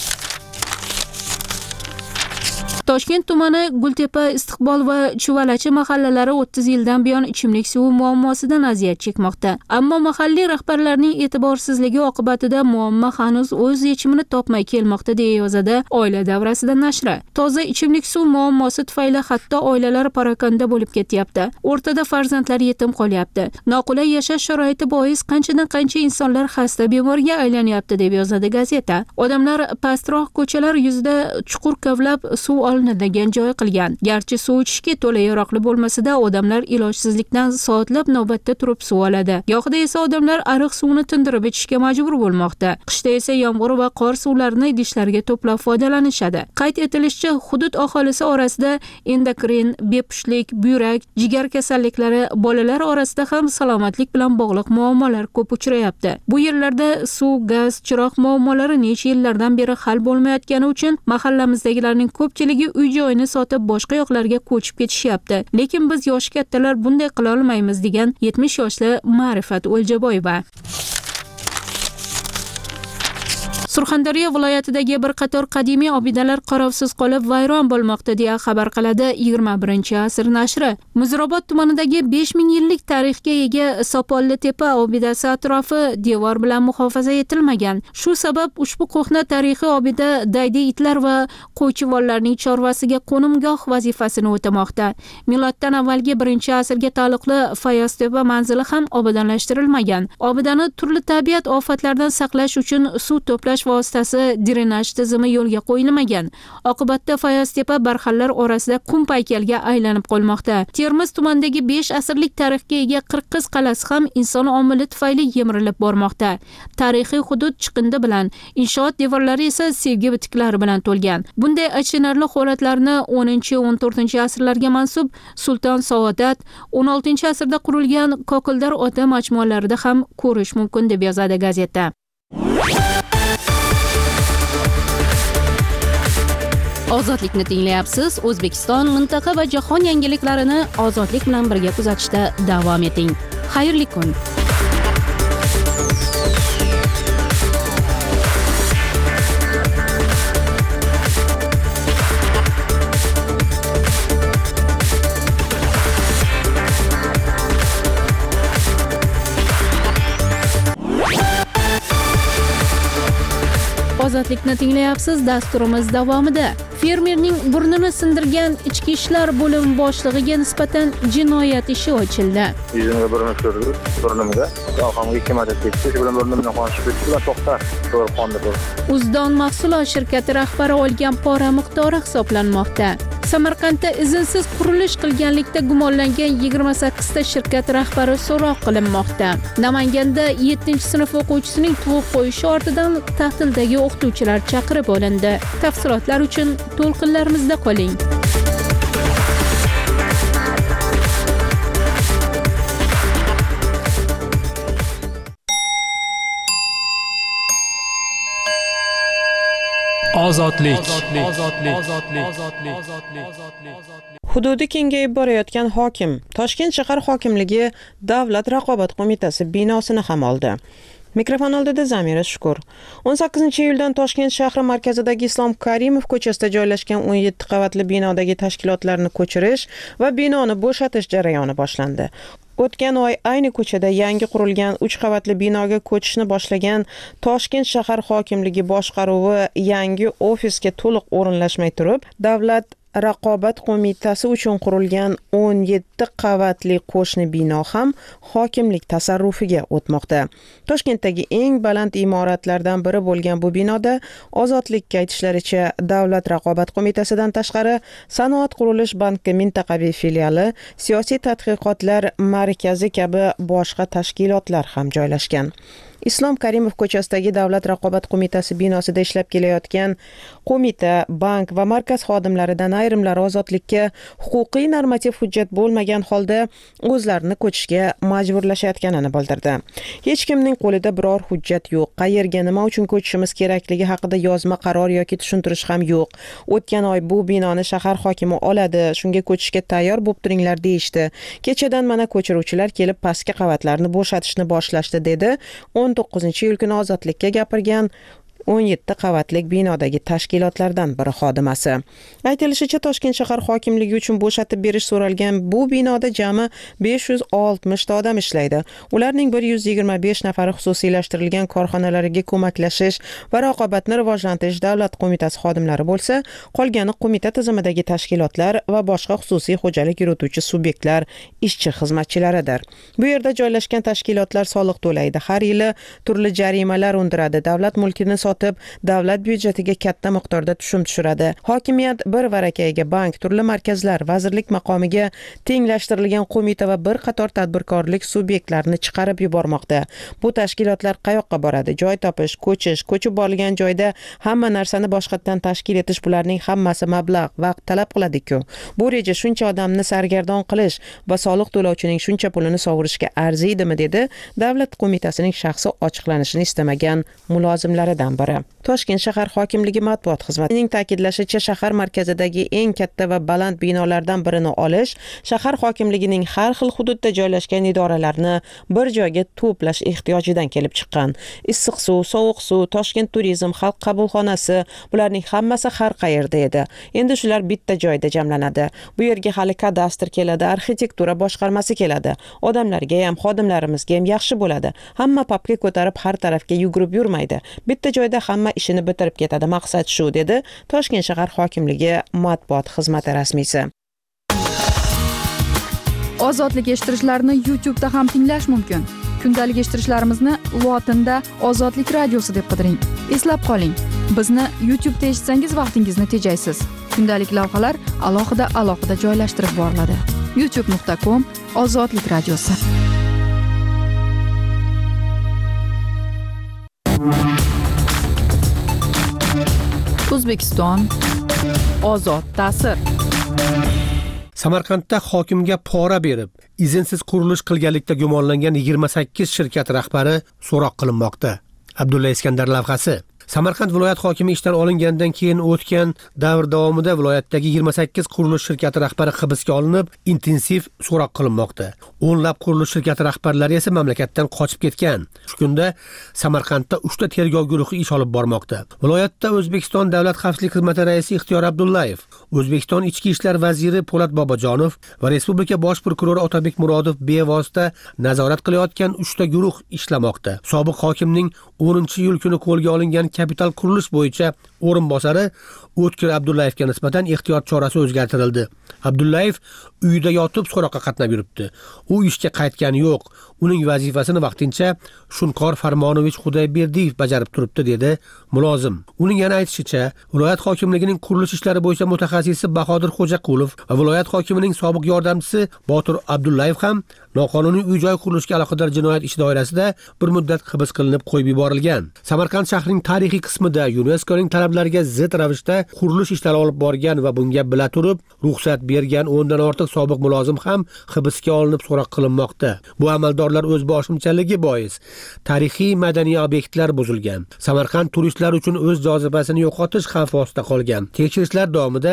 Toshkent tumani Gultepa, Istiqbol va Chuvalachi mahallalari 30 yildan buyon ichimlik suvi muammosidan aziyat chekmoqda. Ammo mahalliy rahbarlarning e'tiborsizligi oqibatida muammo hanuz o'z yechimini topmay kelmoqda deya yozadi Oila davrasida nashri. Toza ichimlik suv muammosi tufayli hatto oilalar parokanda bo'lib ketyapti. O'rtada farzandlar yetim qolyapti. Noqulay yashash sharoiti bois qanchadan-qancha insonlar xasta bemorga aylanyapti deb yozadi gazeta. Odamlar pastroq ko'chalar yuzida chuqur kavlab suv olinadigan joy qilgan. Garchi suv ichishga to'la yaroqli bo'lmasa-da, odamlar ilojsizlikdan soatlab navbatda turib suv oladi. Gohida esa odamlar ariq suvini tindirib ichishga majbur bo'lmoqda. Qishda esa yomg'ir va qor suvlarini idishlarga to'plab foydalanishadi. Qayd etilishicha, hudud aholisi orasida endokrin, bepushtlik, buyrak, jigar kasalliklari, bolalar orasida ham salomatlik bilan bog'liq muammolar ko'p uchrayapti. Bu yerlarda suv, gaz, chiroq muammolari necha yillardan beri hal bo'lmayotgani uchun mahallamizdagilarning ko'pchiligi uy-joyini sotib boshqa yoqlarga ko'chib ketishyapti. Lekin biz yoshi kattalar bunday qila olmaymiz degan 70 yoshli Ma'rifat O'ljaboyeva. Surxondaryo viloyatidagi bir qator qadimiy obidalar qarovsiz qolib vayron bo'lmoqda deya xabar qiladi 21-asr nashri. Muzrabot tumanidagi 5000 yillik tarixga ega Sopolli tepa obidasi atrofi devor bilan muhofaza etilmagan. Shu sabab ushbu ko'hna tarixiy obida daydi itlar va qo'ychivorlarning chorvasiga qo'nimgoh vazifasini o'tamoqda. Miloddan avvalgi 1-asrga taalluqli Fayoztepa manzili ham obodonlashtirilmagan. Obidani turli tabiat ofatlaridan saqlash uchun suv to'plash vositasi drenaj tizimi yo'lga qo'yilmagan. Oqibatda Fayoztepa barxanlar orasida qum paykalga aylanib qolmoqda. Termiz tumanidagi 5 asrlik tarixga ega Qirqiz qal'asi ham inson omili tufayli yemirilib bormoqda. Tarixiy hudud chiqindi bilan, inshoot devorlari esa sevgi bitiklari bilan to'lgan. Bunday achinarli holatlarni 10-14-asrlarga mansub Sulton Saodat, 16-asrda qurilgan Kokildar ota majmualarida ham ko'rish mumkin deb yozadi gazeta. Ozodlikni tinglayapsiz. O'zbekiston, mintaqa va jahon yangiliklarini ozodlik bilan birga kuzatishda davom eting. Xayrli kun. Ozodlikni tinglayapsiz. Dasturimiz davomida fermerning burnini sindirgan ichki ishlar bo'limi boshlig'iga nisbatan jinoyat ishi ochildi. Yuzimga burnini surdi, burnimga. Yoqamga 2 marta tekdi, shu bilan burnimdan qon chiqib ketdi va to'xta, to'g'ri qonni bu. Uzdon mahsulot shirkati rahbari olgan pora miqdori hisoblanmoqda. Samarqandda izinsiz qurilish qilganlikda gumonlangan 28 ta shirkat rahbari so'roq qilinmoqda. Namanganda 7-sinf o'quvchisining tug'ib qo'yishi ortidan ta'tildagi o'qituvchilar chaqirib olindi. Tafsilotlar uchun to'lqinlarimizda qoling. Ozodlik. Hududiy kengayib borayotgan hokim Toshkent shahar hokimligi Davlat raqobat qo'mitasi binosini ham oldi. Mikrofon oldida Zamira Shukur. 18-iyuldan Toshkent shahri markazidagi Islom Karimov ko'chasida joylashgan 17 qavatli binodagi tashkilotlarni ko'chirish va binoni bo'shatish jarayoni boshlandi. O'tgan oy ayni ko'chada yangi qurilgan 3 qavatli binoga ko'chishni boshlagan Toshkent shahar hokimligi boshqaruvi yangi ofisga to'liq o'rinlashmay turib, Davlat raqobat qo'mitasi uchun qurilgan 17 qavatli qo'shni bino ham hokimlik tasarrufiga o'tmoqda. Toshkentdagi eng baland imoratlardan biri bo'lgan bu binoda Ozodlikka aytishlaricha Davlat raqobat qo'mitasidan tashqari Sanoat qurilish banki mintaqaviy filiali, siyosiy tadqiqotlar markazi kabi boshqa tashkilotlar ham joylashgan. Islom Karimov ko'chasidagi Davlat raqobat qo'mitasi binosida ishlab kelayotgan qo'mita, bank va markaz xodimlaridan ayrimlari ozodlikka huquqiy normativ hujjat bo'lmagan holda o'zlarini ko'chishga majburlashayotganini bildirdi. Hech kimning qo'lida biror hujjat yo'q. Qayerga, nima uchun ko'chishimiz kerakligi haqida yozma qaror yoki tushuntirish ham yo'q. O'tgan oy bu binoni shahar hokimi oladi, shunga ko'chishga tayyor bo'lib turinglar deyishdi. Kechadan mana ko'chiruvchilar kelib pastki qavatlarni bo'shatishni boshlashdi dedi. 19-iyul kuni Ozodlikka gapirgan 17 qavatlik binodagi tashkilotlardan biri xodimasi. Aytilishicha, Toshkent shahar hokimligi uchun bo'shatib berish so'ralgan bu binoda jami 560 ta odam ishlaydi. Ularning 125 nafari xususiylashtirilgan korxonalarga ko'maklashish va raqobatni rivojlantirish davlat qo'mitasi xodimlari bo'lsa, qolgani qo'mita tizimidagi tashkilotlar va boshqa xususiy xo'jalik yurituvchi subyektlar ishchi xizmatchilaridir. Bu yerda joylashgan tashkilotlar soliq to'laydi, har yili turli jarimalar undiradi, davlat mulkini davlat byudjetiga katta miqdorda tushum tushiradi. Hokimiyat bir varakayga bank, turli markazlar, vazirlik maqomiga tenglashtirilgan qo'mita va bir qator tadbirkorlik subyektlarini chiqarib yubormoqda. Bu tashkilotlar qayoqqa boradi? Joy topish, ko'chish, ko'chib borilgan joyda hamma narsani boshqatdan tashkil etish, bularning hammasi mablag', vaqt talab qiladi-ku. Bu reja shuncha odamni sargardon qilish va soliq to'lovchining shuncha pulini sovurishga arziydimi, dedi davlat qo'mitasining shaxsi ochiqlanishini istamagan mulozimlaridan biri. Toshkent shahar hokimligi matbuot xizmatining ta'kidlashicha, shahar markazidagi eng katta va baland binolardan birini olish shahar hokimligining har xil hududda joylashgan idoralarni bir joyga to'plash ehtiyojidan kelib chiqqan. Issiq suv, sovuq suv, Toshkent turizm, xalq qabulxonasi, bularning hammasi har qayerda edi. Endi shular bitta joyda jamlanadi. Bu yerga hali kadastr keladi, arxitektura boshqarmasi keladi. Odamlarga ham, xodimlarimizga ham yaxshi bo'ladi. Hamma papka ko'tarib har tarafga yugurib yurmaydi. Bitta joyda hamma ishini bitirib ketadi. Maqsad shu, dedi Toshkent shahar hokimligi matbuot xizmati rasmiysi. Ozodlik eshittirishlarni YouTube da ham tinglash mumkin. Kundalik eshittirishlarimizni lotinda Ozodlik radiosi deb qidiring. Eslab qoling, bizni YouTube da eshitsangiz vaqtingizni tejaysiz. Kundalik lavhalar alohida joylashtirib boriladi. youtube.com/Ozodlik radiosi. O'zbekiston ozod ta'sir. Samarqandda hokimga pora berib, izinsiz qurilish qilganlikda gumonlangan 28 shirkat rahbari so'roq qilinmoqda. Abdulla Iskandar lavhasi. Samarqand viloyat hokimi ishdan olingandan keyin o'tgan davr davomida viloyatdagi 28 qurilish shirkati rahbari hibsga olinib, intensiv so'roq qilinmoqda. O'nlab qurilish shirkati rahbarlari esa mamlakatdan qochib ketgan. Shu kunda Samarqandda 3 ta tergov guruhi ish olib bormoqda. Viloyatda O'zbekiston Davlat xavfsizlik xizmati raisi Ixtiyor Abdullayev, O'zbekiston ichki ishlar vaziri Po'lat Bobojonov va Respublika bosh prokurori Otabek Murodov bevosita nazorat qilayotgan 3 ta guruh ishlamoqda. Sobiq hokimning 10-iyul kuni qo'lga olingan kapital qurilish bo'yicha o'rinbosari O'tkir Abdullayevga nisbatan ehtiyot chorasi o'zgartirildi. Abdullayev uyida yotib so'roqqa qatnab yuribdi. U ishga qaytgani yo'q. Uning vazifasini vaqtincha Shunqor Farmonovich Xudoyberdiyev bajarib turibdi, dedi mulozim. Uning yana aytishicha, viloyat hokimligining qurilish ishlari bo'yicha mutaxassisi Bahodir Xo'jaqulov va viloyat hokimining sobiq yordamchisi Botir Abdullayev ham noqonuniy uy-joy qurilishiga aloqador jinoyat ishi doirasida bir muddat hibs qilinib qo'yib yuborilgan. Samarqand shahrining tarixiy qismida UNESCOning talablariga zid ravishda qurilish ishlari olib borgan va bunga bila turib ruxsat bergan 10 dan ortiq sobiq mulozim ham hibsga olinib so'roq qilinmoqda. Bu amaldorlar o'z boshimchaligi bois tarixiy madaniy obyektlar buzilgan. Samarqand turistlar uchun o'z jozibasini yo'qotish xavfi ostida qolgan. Tekshirishlar davomida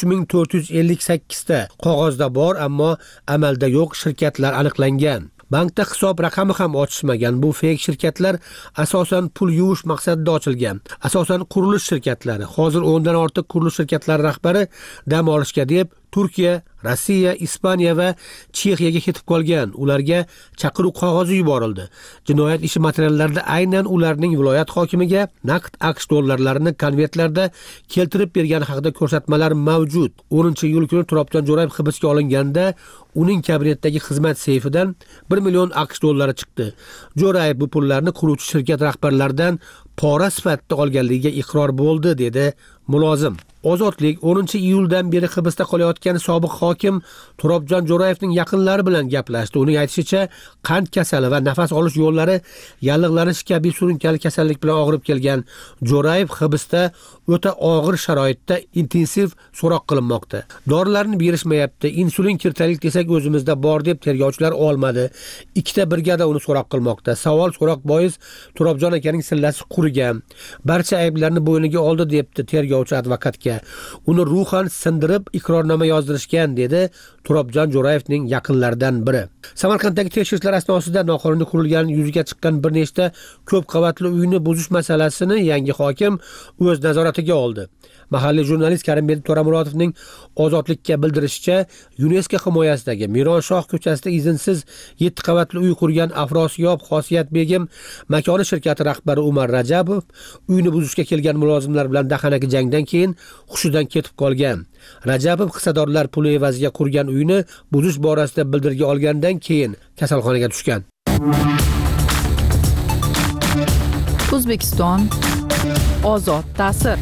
3458 ta qog'ozda bor, ammo amalda yo'q shirkatlar aniqlangan. Bankda hisob raqami ham ochishmagan. Bu fake shirkatlar asosan pul yuvish maqsadida ochilgan. Asosan qurilish shirkatlari. Hozir 10 dan ortiq qurilish shirkatlari rahbari dam olishga deb Turkiya, Rossiya, Ispaniya va Chexiyaga ketib qolgan. Ularga chaqiruv qog'ozi yuborildi. Jinoyat ishi materiallarida aynan ularning viloyat hokimiga naqd AQSh dollarlarini konvertlarda keltirib bergani haqida ko'rsatmalar mavjud. 10-iyul kuni Turobjon Jo'rayev hibsga olinganda uning kabinetdagi xizmat seyfidan 1 million AQSh dollari chiqdi. Jo'rayev bu pullarni quruvchi shirkat rahbarlaridan pora sifatida olganligiga iqror bo'ldi, dedi mulozim. Ozodlik 10-iyuldan beri hibsda qolayotgan sobiq hokim Turobjon Jo'rayevning yaqinlari bilan gaplashdi. Uning aytishicha, qand kasali va nafas olish yo'llari yallig'lanish kabi surunkali kasallik bilan og'rib kelgan Jo'rayev hibsda o'ta og'ir sharoitda intensiv so'roq qilinmoqda. Dorilarni berishmayapti. Insulin kiritaylik desak o'zimizda bor deb tergovchilar olmadi. 2 ta brigada uni so'roq qilmoqda. Savol so'roq bois Turobjon akaning sillasi qurigan. Barcha ayblarni bo'yniga oldi debdi tergovchi advokatga. Uni ruhan sindirib iqrornoma yozdirishgan, dedi Turobjon Jo'rayevning yaqinlaridan biri. Samarqanddagi tekshirishlar asnosida noqonuniy qurilgan yuziga chiqqan bir nechta ko'p qavatli uyni buzish masalasini yangi hokim o'z nazoratiga oldi. Mahalliy jurnalist Karimbek To'ramurodovning Ozodlikka bildirishicha, UNESCO himoyasidagi Mironshoh ko'chasida izinsiz 7 qavatli uy qurgan Afrosiyob Xosiyat Begim makoni shirkati rahbari Umar Rajabov uyni buzishga kelgan mulozimlar bilan dahanaki jangdan keyin hushidan ketib qolgan. Rajabov hissadorlar puli evaziga qurgan uyni buzish borasida bildirgi olgandan keyin kasalxonaga tushgan. O'zbekiston ozod ta'sir.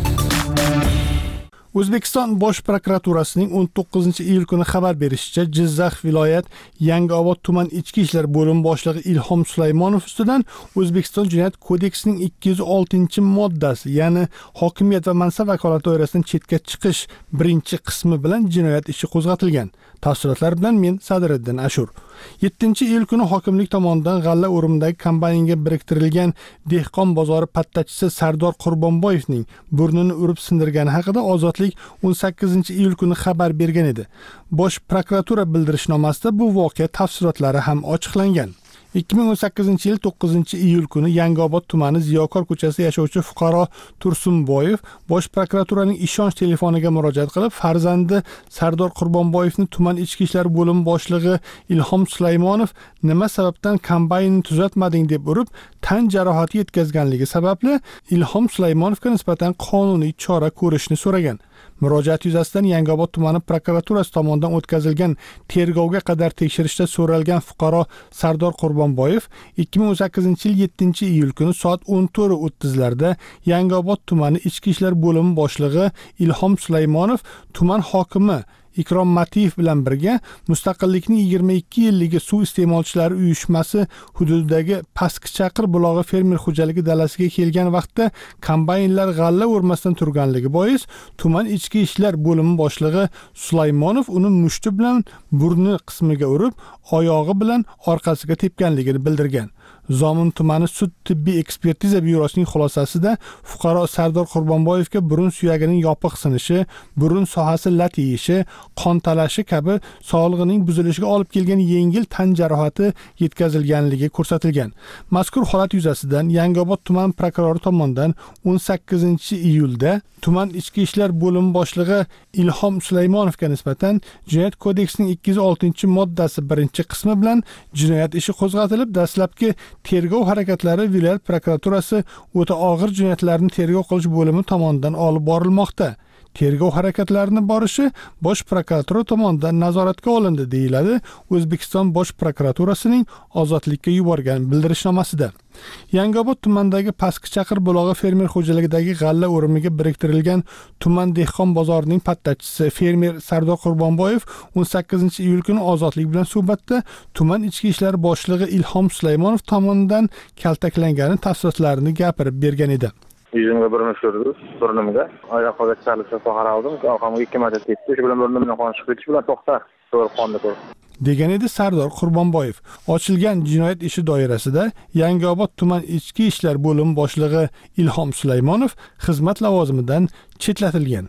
O'zbekiston Bosh prokuraturasining 19-iyul kuni xabar berishicha, Jizzax viloyat Yangiobod tuman ichki ishlar bo'limi boshlig'i Ilhom Sulaymonov ustidan O'zbekiston Jinoyat kodeksining 206-moddasi, ya'ni hokimiyat va mansab vakolati doirasidan chetga chiqish birinchi qismi bilan jinoyat ishi qo'zg'atilgan. Tafsilotlar bilan men Sadriddin Ashur. 7-iyul kuni hokimlik tomonidan G'alla o'rimidagi kombaynga biriktirilgan dehqon bozori pattachisi Sardor Qurbonboyevning burnini urib sindirgani haqida Ozodlik 18-iyul kuni xabar bergan edi. Bosh prokuratura bildirishnomasida bu voqea tafsilotlari ham ochiqlangan. 2018-yil 9-iyul kuni Yangiobod tumani Ziyokor ko'chasida yashovchi fuqaro Tursunboyev Bosh prokuraturaning ishonch telefoniga murojaat qilib, farzandi Sardor Qurbonboyevni tuman ichki ishlar bo'limi boshlig'i Ilhom Sulaymonov nima sababdan kombaynni tuzatmading deb urib, tan jarohati yetkazganligi sababli Ilhom Sulaymonovga nisbatan qonuniy chora ko'rishni so'ragan. Murojaat yuzasidan Yangiobod tumani prokuraturasi tomonidan o'tkazilgan tergovga qadar tekshirishda so'ralgan fuqaro Sardor Qurbonboyev 2018-yil 7-iyul kuni soat 14:30 larda Yangiobod tumani ichki ishlar bo'limi boshlig'i Ilhom Sulaymonov tuman hokimi Ikrom Matiyev bilan birga Mustaqillikning 22 yilligi suv iste'molchilari uyushmasi hududidagi Pastkichaqir bulog'i fermer xo'jaligi dalasiga kelgan vaqtda kombaynlar g'alla o'rmasdan turganligi bois tuman ichki ishlar bo'limi boshlig'i Sulaymonov uni mushti bilan burni qismiga urib, oyog'i bilan orqasiga tepganligini bildirgan. Zomin tumani sud tibbiy ekspertiza byurosining xulosasida fuqaro Sardor Qurbonboyevga burun suyagining yopiq sinishi, burun sohasi lat yeyishi, qon talashi kabi sog'lig'ining buzilishiga olib kelgan yengil tan jarohati yetkazilganligi ko'rsatilgan. Mazkur holat yuzasidan Yangiobod tuman prokurori tomonidan 18-iyulda tuman ichki ishlar bo'limi boshlig'i Ilhom Sulaymonovga nisbatan Jinoyat kodeksining 206-moddasi birinchi qismi bilan jinoyat ishi qo'zg'atilib, dastlabki tergov harakatlari viloyat prokuraturasi o'ta og'ir jinoyatlarni tergov qilish bo'limi tomonidan olib borilmoqda. Tergov harakatlarini borishi Bosh prokuratura tomonidan nazoratga olindi, deyiladi O'zbekiston Bosh prokuraturasining ozodlikka yuborgan bildirishnomasida. Yangiobod tumanidagi Pastki Chaqir bulog'i fermer xo'jaligidagi g'alla o'rimiga biriktirilgan tuman dehqon bozorining pattachisi fermer Sardor Qurbonboyev 18 iyul kuni Ozodlik bilan suhbatda tuman ichki ishlar boshlig'i Ilhom Sulaymonov tomonidan kaltaklangani tafsilotlarini gapirib bergan edi. Yüzümde bir müşürdü, burnumda. Ayakkabı çalışıp qaraldım. Arkamga 2 marta tepdi. Shu bilan burnumdan qon chiqib ketishi bilan to'xta. To'g'ri qonni ko'rdim. degan edi Sardor Qurbonboyev. Ochilgan jinoyat ishi doirasida Yangiobod tuman ichki ishlar bo'limi boshlig'i Ilhom Sulaymonov xizmat lavozimidan chetlatilgan.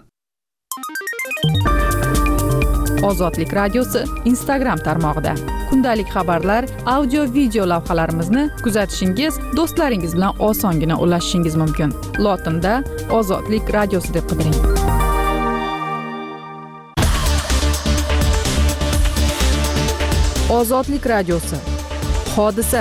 Ozodlik radiosi Instagram tarmog'ida kundalik xabarlar, audio, video lavhalarimizni kuzatishingiz, do'stlaringiz bilan osongina ulashishingiz mumkin. Lotinda Ozodlik radiosi deb qidiring. Ozodlik radiosi. Hodisa.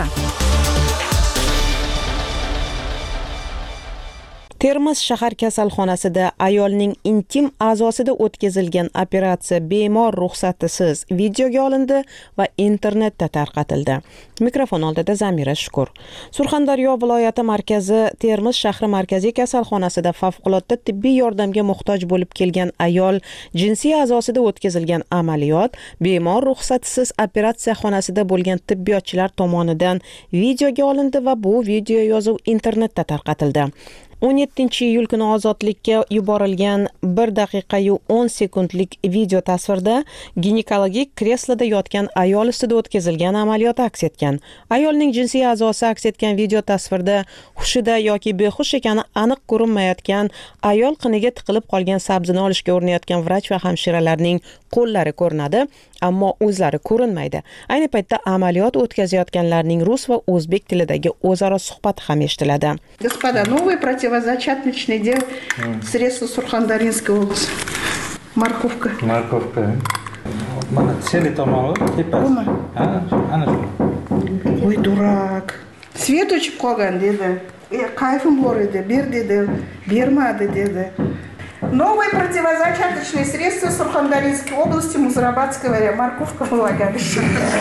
Termiz shahar kasalxonasida ayolning intim a'zosida o'tkazilgan operatsiya bemor ruxsatisiz videoga olindi va internetda tarqatildi. Mikrofon oldida Zamira Shukur. Surxondaryo viloyati markazi Termiz shahri markaziy kasalxonasida favqulodda tibbiy yordamga muhtoj bo'lib kelgan ayol jinsiy a'zosida o'tkazilgan amaliyot bemor ruxsatisiz operatsiya xonasida bo'lgan tibbiyotchilar tomonidan videoga olindi va bu video yozuv internetda tarqatildi. 17-iyul kuni ozodlikka yuborilgan 1 daqiqa 10 sekundlik video tasvirda ginekologik kresloda yotgan ayol ustida o'tkazilgan amaliyot aks etgan. Ayolning jinsiy a'zosi aks etgan video tasvirda hushida yoki behush ekani aniq ko'rinmayotgan ayol qiniga tiqilib qolgan sabzini olishga urinayotgan vrach va hamshiralarning qo'llari ko'rinadi, ammo o'zlari ko'rinmaydi. Ayni paytda amaliyot o'tkazayotganlarning rus va o'zbek tilidagi o'zaro suhbati ham eshitiladi. Господа, новый противозачаточный дел средства Сурхандаринской области. Морковка. Морковка. Mana seni tomog'i tepasi. Ana shu. Ой, дурак. Свет o'chib qolgan dedi. Qayfim bor edi, ber dedi, bermadi dedi. Новое противозачаточное средство Сурхандаринской области Музрабадского морковка влагалища.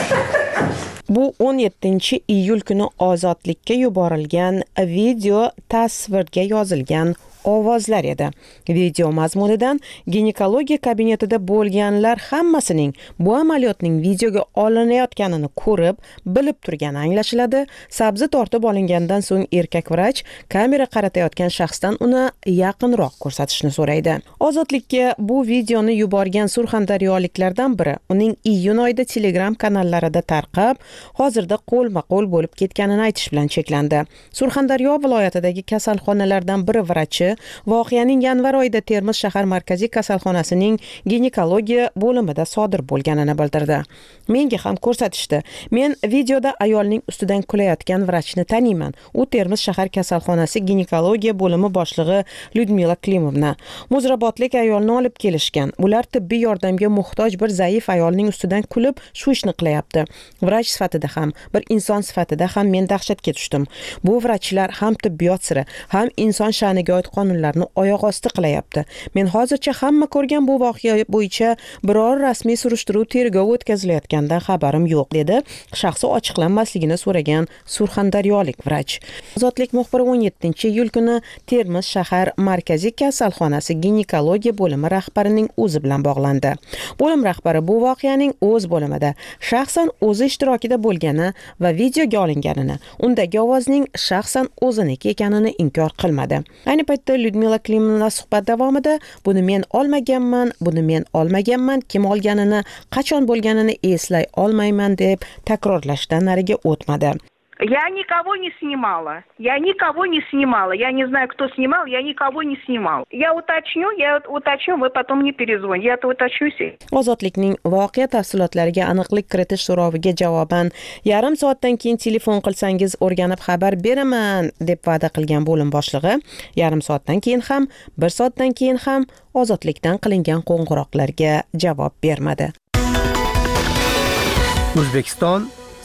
Bu 17-iyul kuni ozodlikka yuborilgan video tasvirga yozilgan ovozlar edi. Video mazmunidan ginekologiya kabinetida bo'lganlar hammasining bu amaliyotning videoga olinayotganini ko'rib, bilib turgani anglashiladi. Sabzi tortib olingandan so'ng erkak vrach kamera qaratayotgan shaxsdan uni yaqinroq ko'rsatishni so'raydi. Ozodlikka bu videoni yuborgan surxondaryoliklardan biri uning iyun oyida Telegram kanallarida tarqab, hozirda qo'lma-qo'l bo'lib ketganini aytish bilan cheklandi. Surxondaryo viloyatidagi kasalxonalardan biri vrachi voqeaning yanvar oyida Termiz shahar markaziy kasalxonasining ginekologiya bo'limida sodir bo'lganini bildirdi. Menga ham ko'rsatishdi. Men videoda ayolning ustidan kulayotgan vrachni taniyman. U Termiz shahar kasalxonasi ginekologiya bo'limi boshlig'i Lyudmila Klimovna. Muzrabodlik ayolni olib kelishgan. Ular tibbiy yordamga muhtoj bir zaif ayolning ustidan kulib shu ishni qilyapti. Vrach sifatida ham, bir inson sifatida ham men dahshatga tushdim. Bu vrachlar ham tibbiyot siri, ham inson sha'niga oid qonunlarni oyoq osti qilyapti. Men hozircha hamma ko'rgan bu voqea bo'yicha biror rasmiy surishtiruv tergov o'tkazilayotganidan xabarim yo'q, dedi shaxsi ochiqlanmasligini so'ragan surxondaryolik vrach. Ozodlik muxbiri 17-iyul kuni Termiz shahar markaziy kasalxonasi ginekologiya bo'limi rahbarining o'zi bilan bog'landi. Bo'lim rahbari bu voqeaning o'z bo'limida shaxsan o'zi ishtirokida bo'lgani va videoga olinganini, undagi ovozning shaxsan o'ziniki ekanini inkor qilmadi. Ayni paytda Lyudmila Klimovna suhbat davomida buni men olmaganman, kim olganini, qachon bo'lganini eslay olmayman deb takrorlashdan nariga o'tmadi. Я никого не снимала. Я не знаю, кто снимал, я никого не снимал. Я уточню, вы потом мне перезвоните. Я уточнюсь. Ozodlikning voqea tafsilotlariga aniqlik kiritish so'roviga javoban yarim soatdan keyin telefon qilsangiz o'rganib xabar beraman deb va'da qilgan bo'lim boshlig'i yarim soatdan keyin ham, 1 soatdan keyin ham ozodlikdan qilingan qo'ng'iroqlarga javob bermadi. O'zbekiston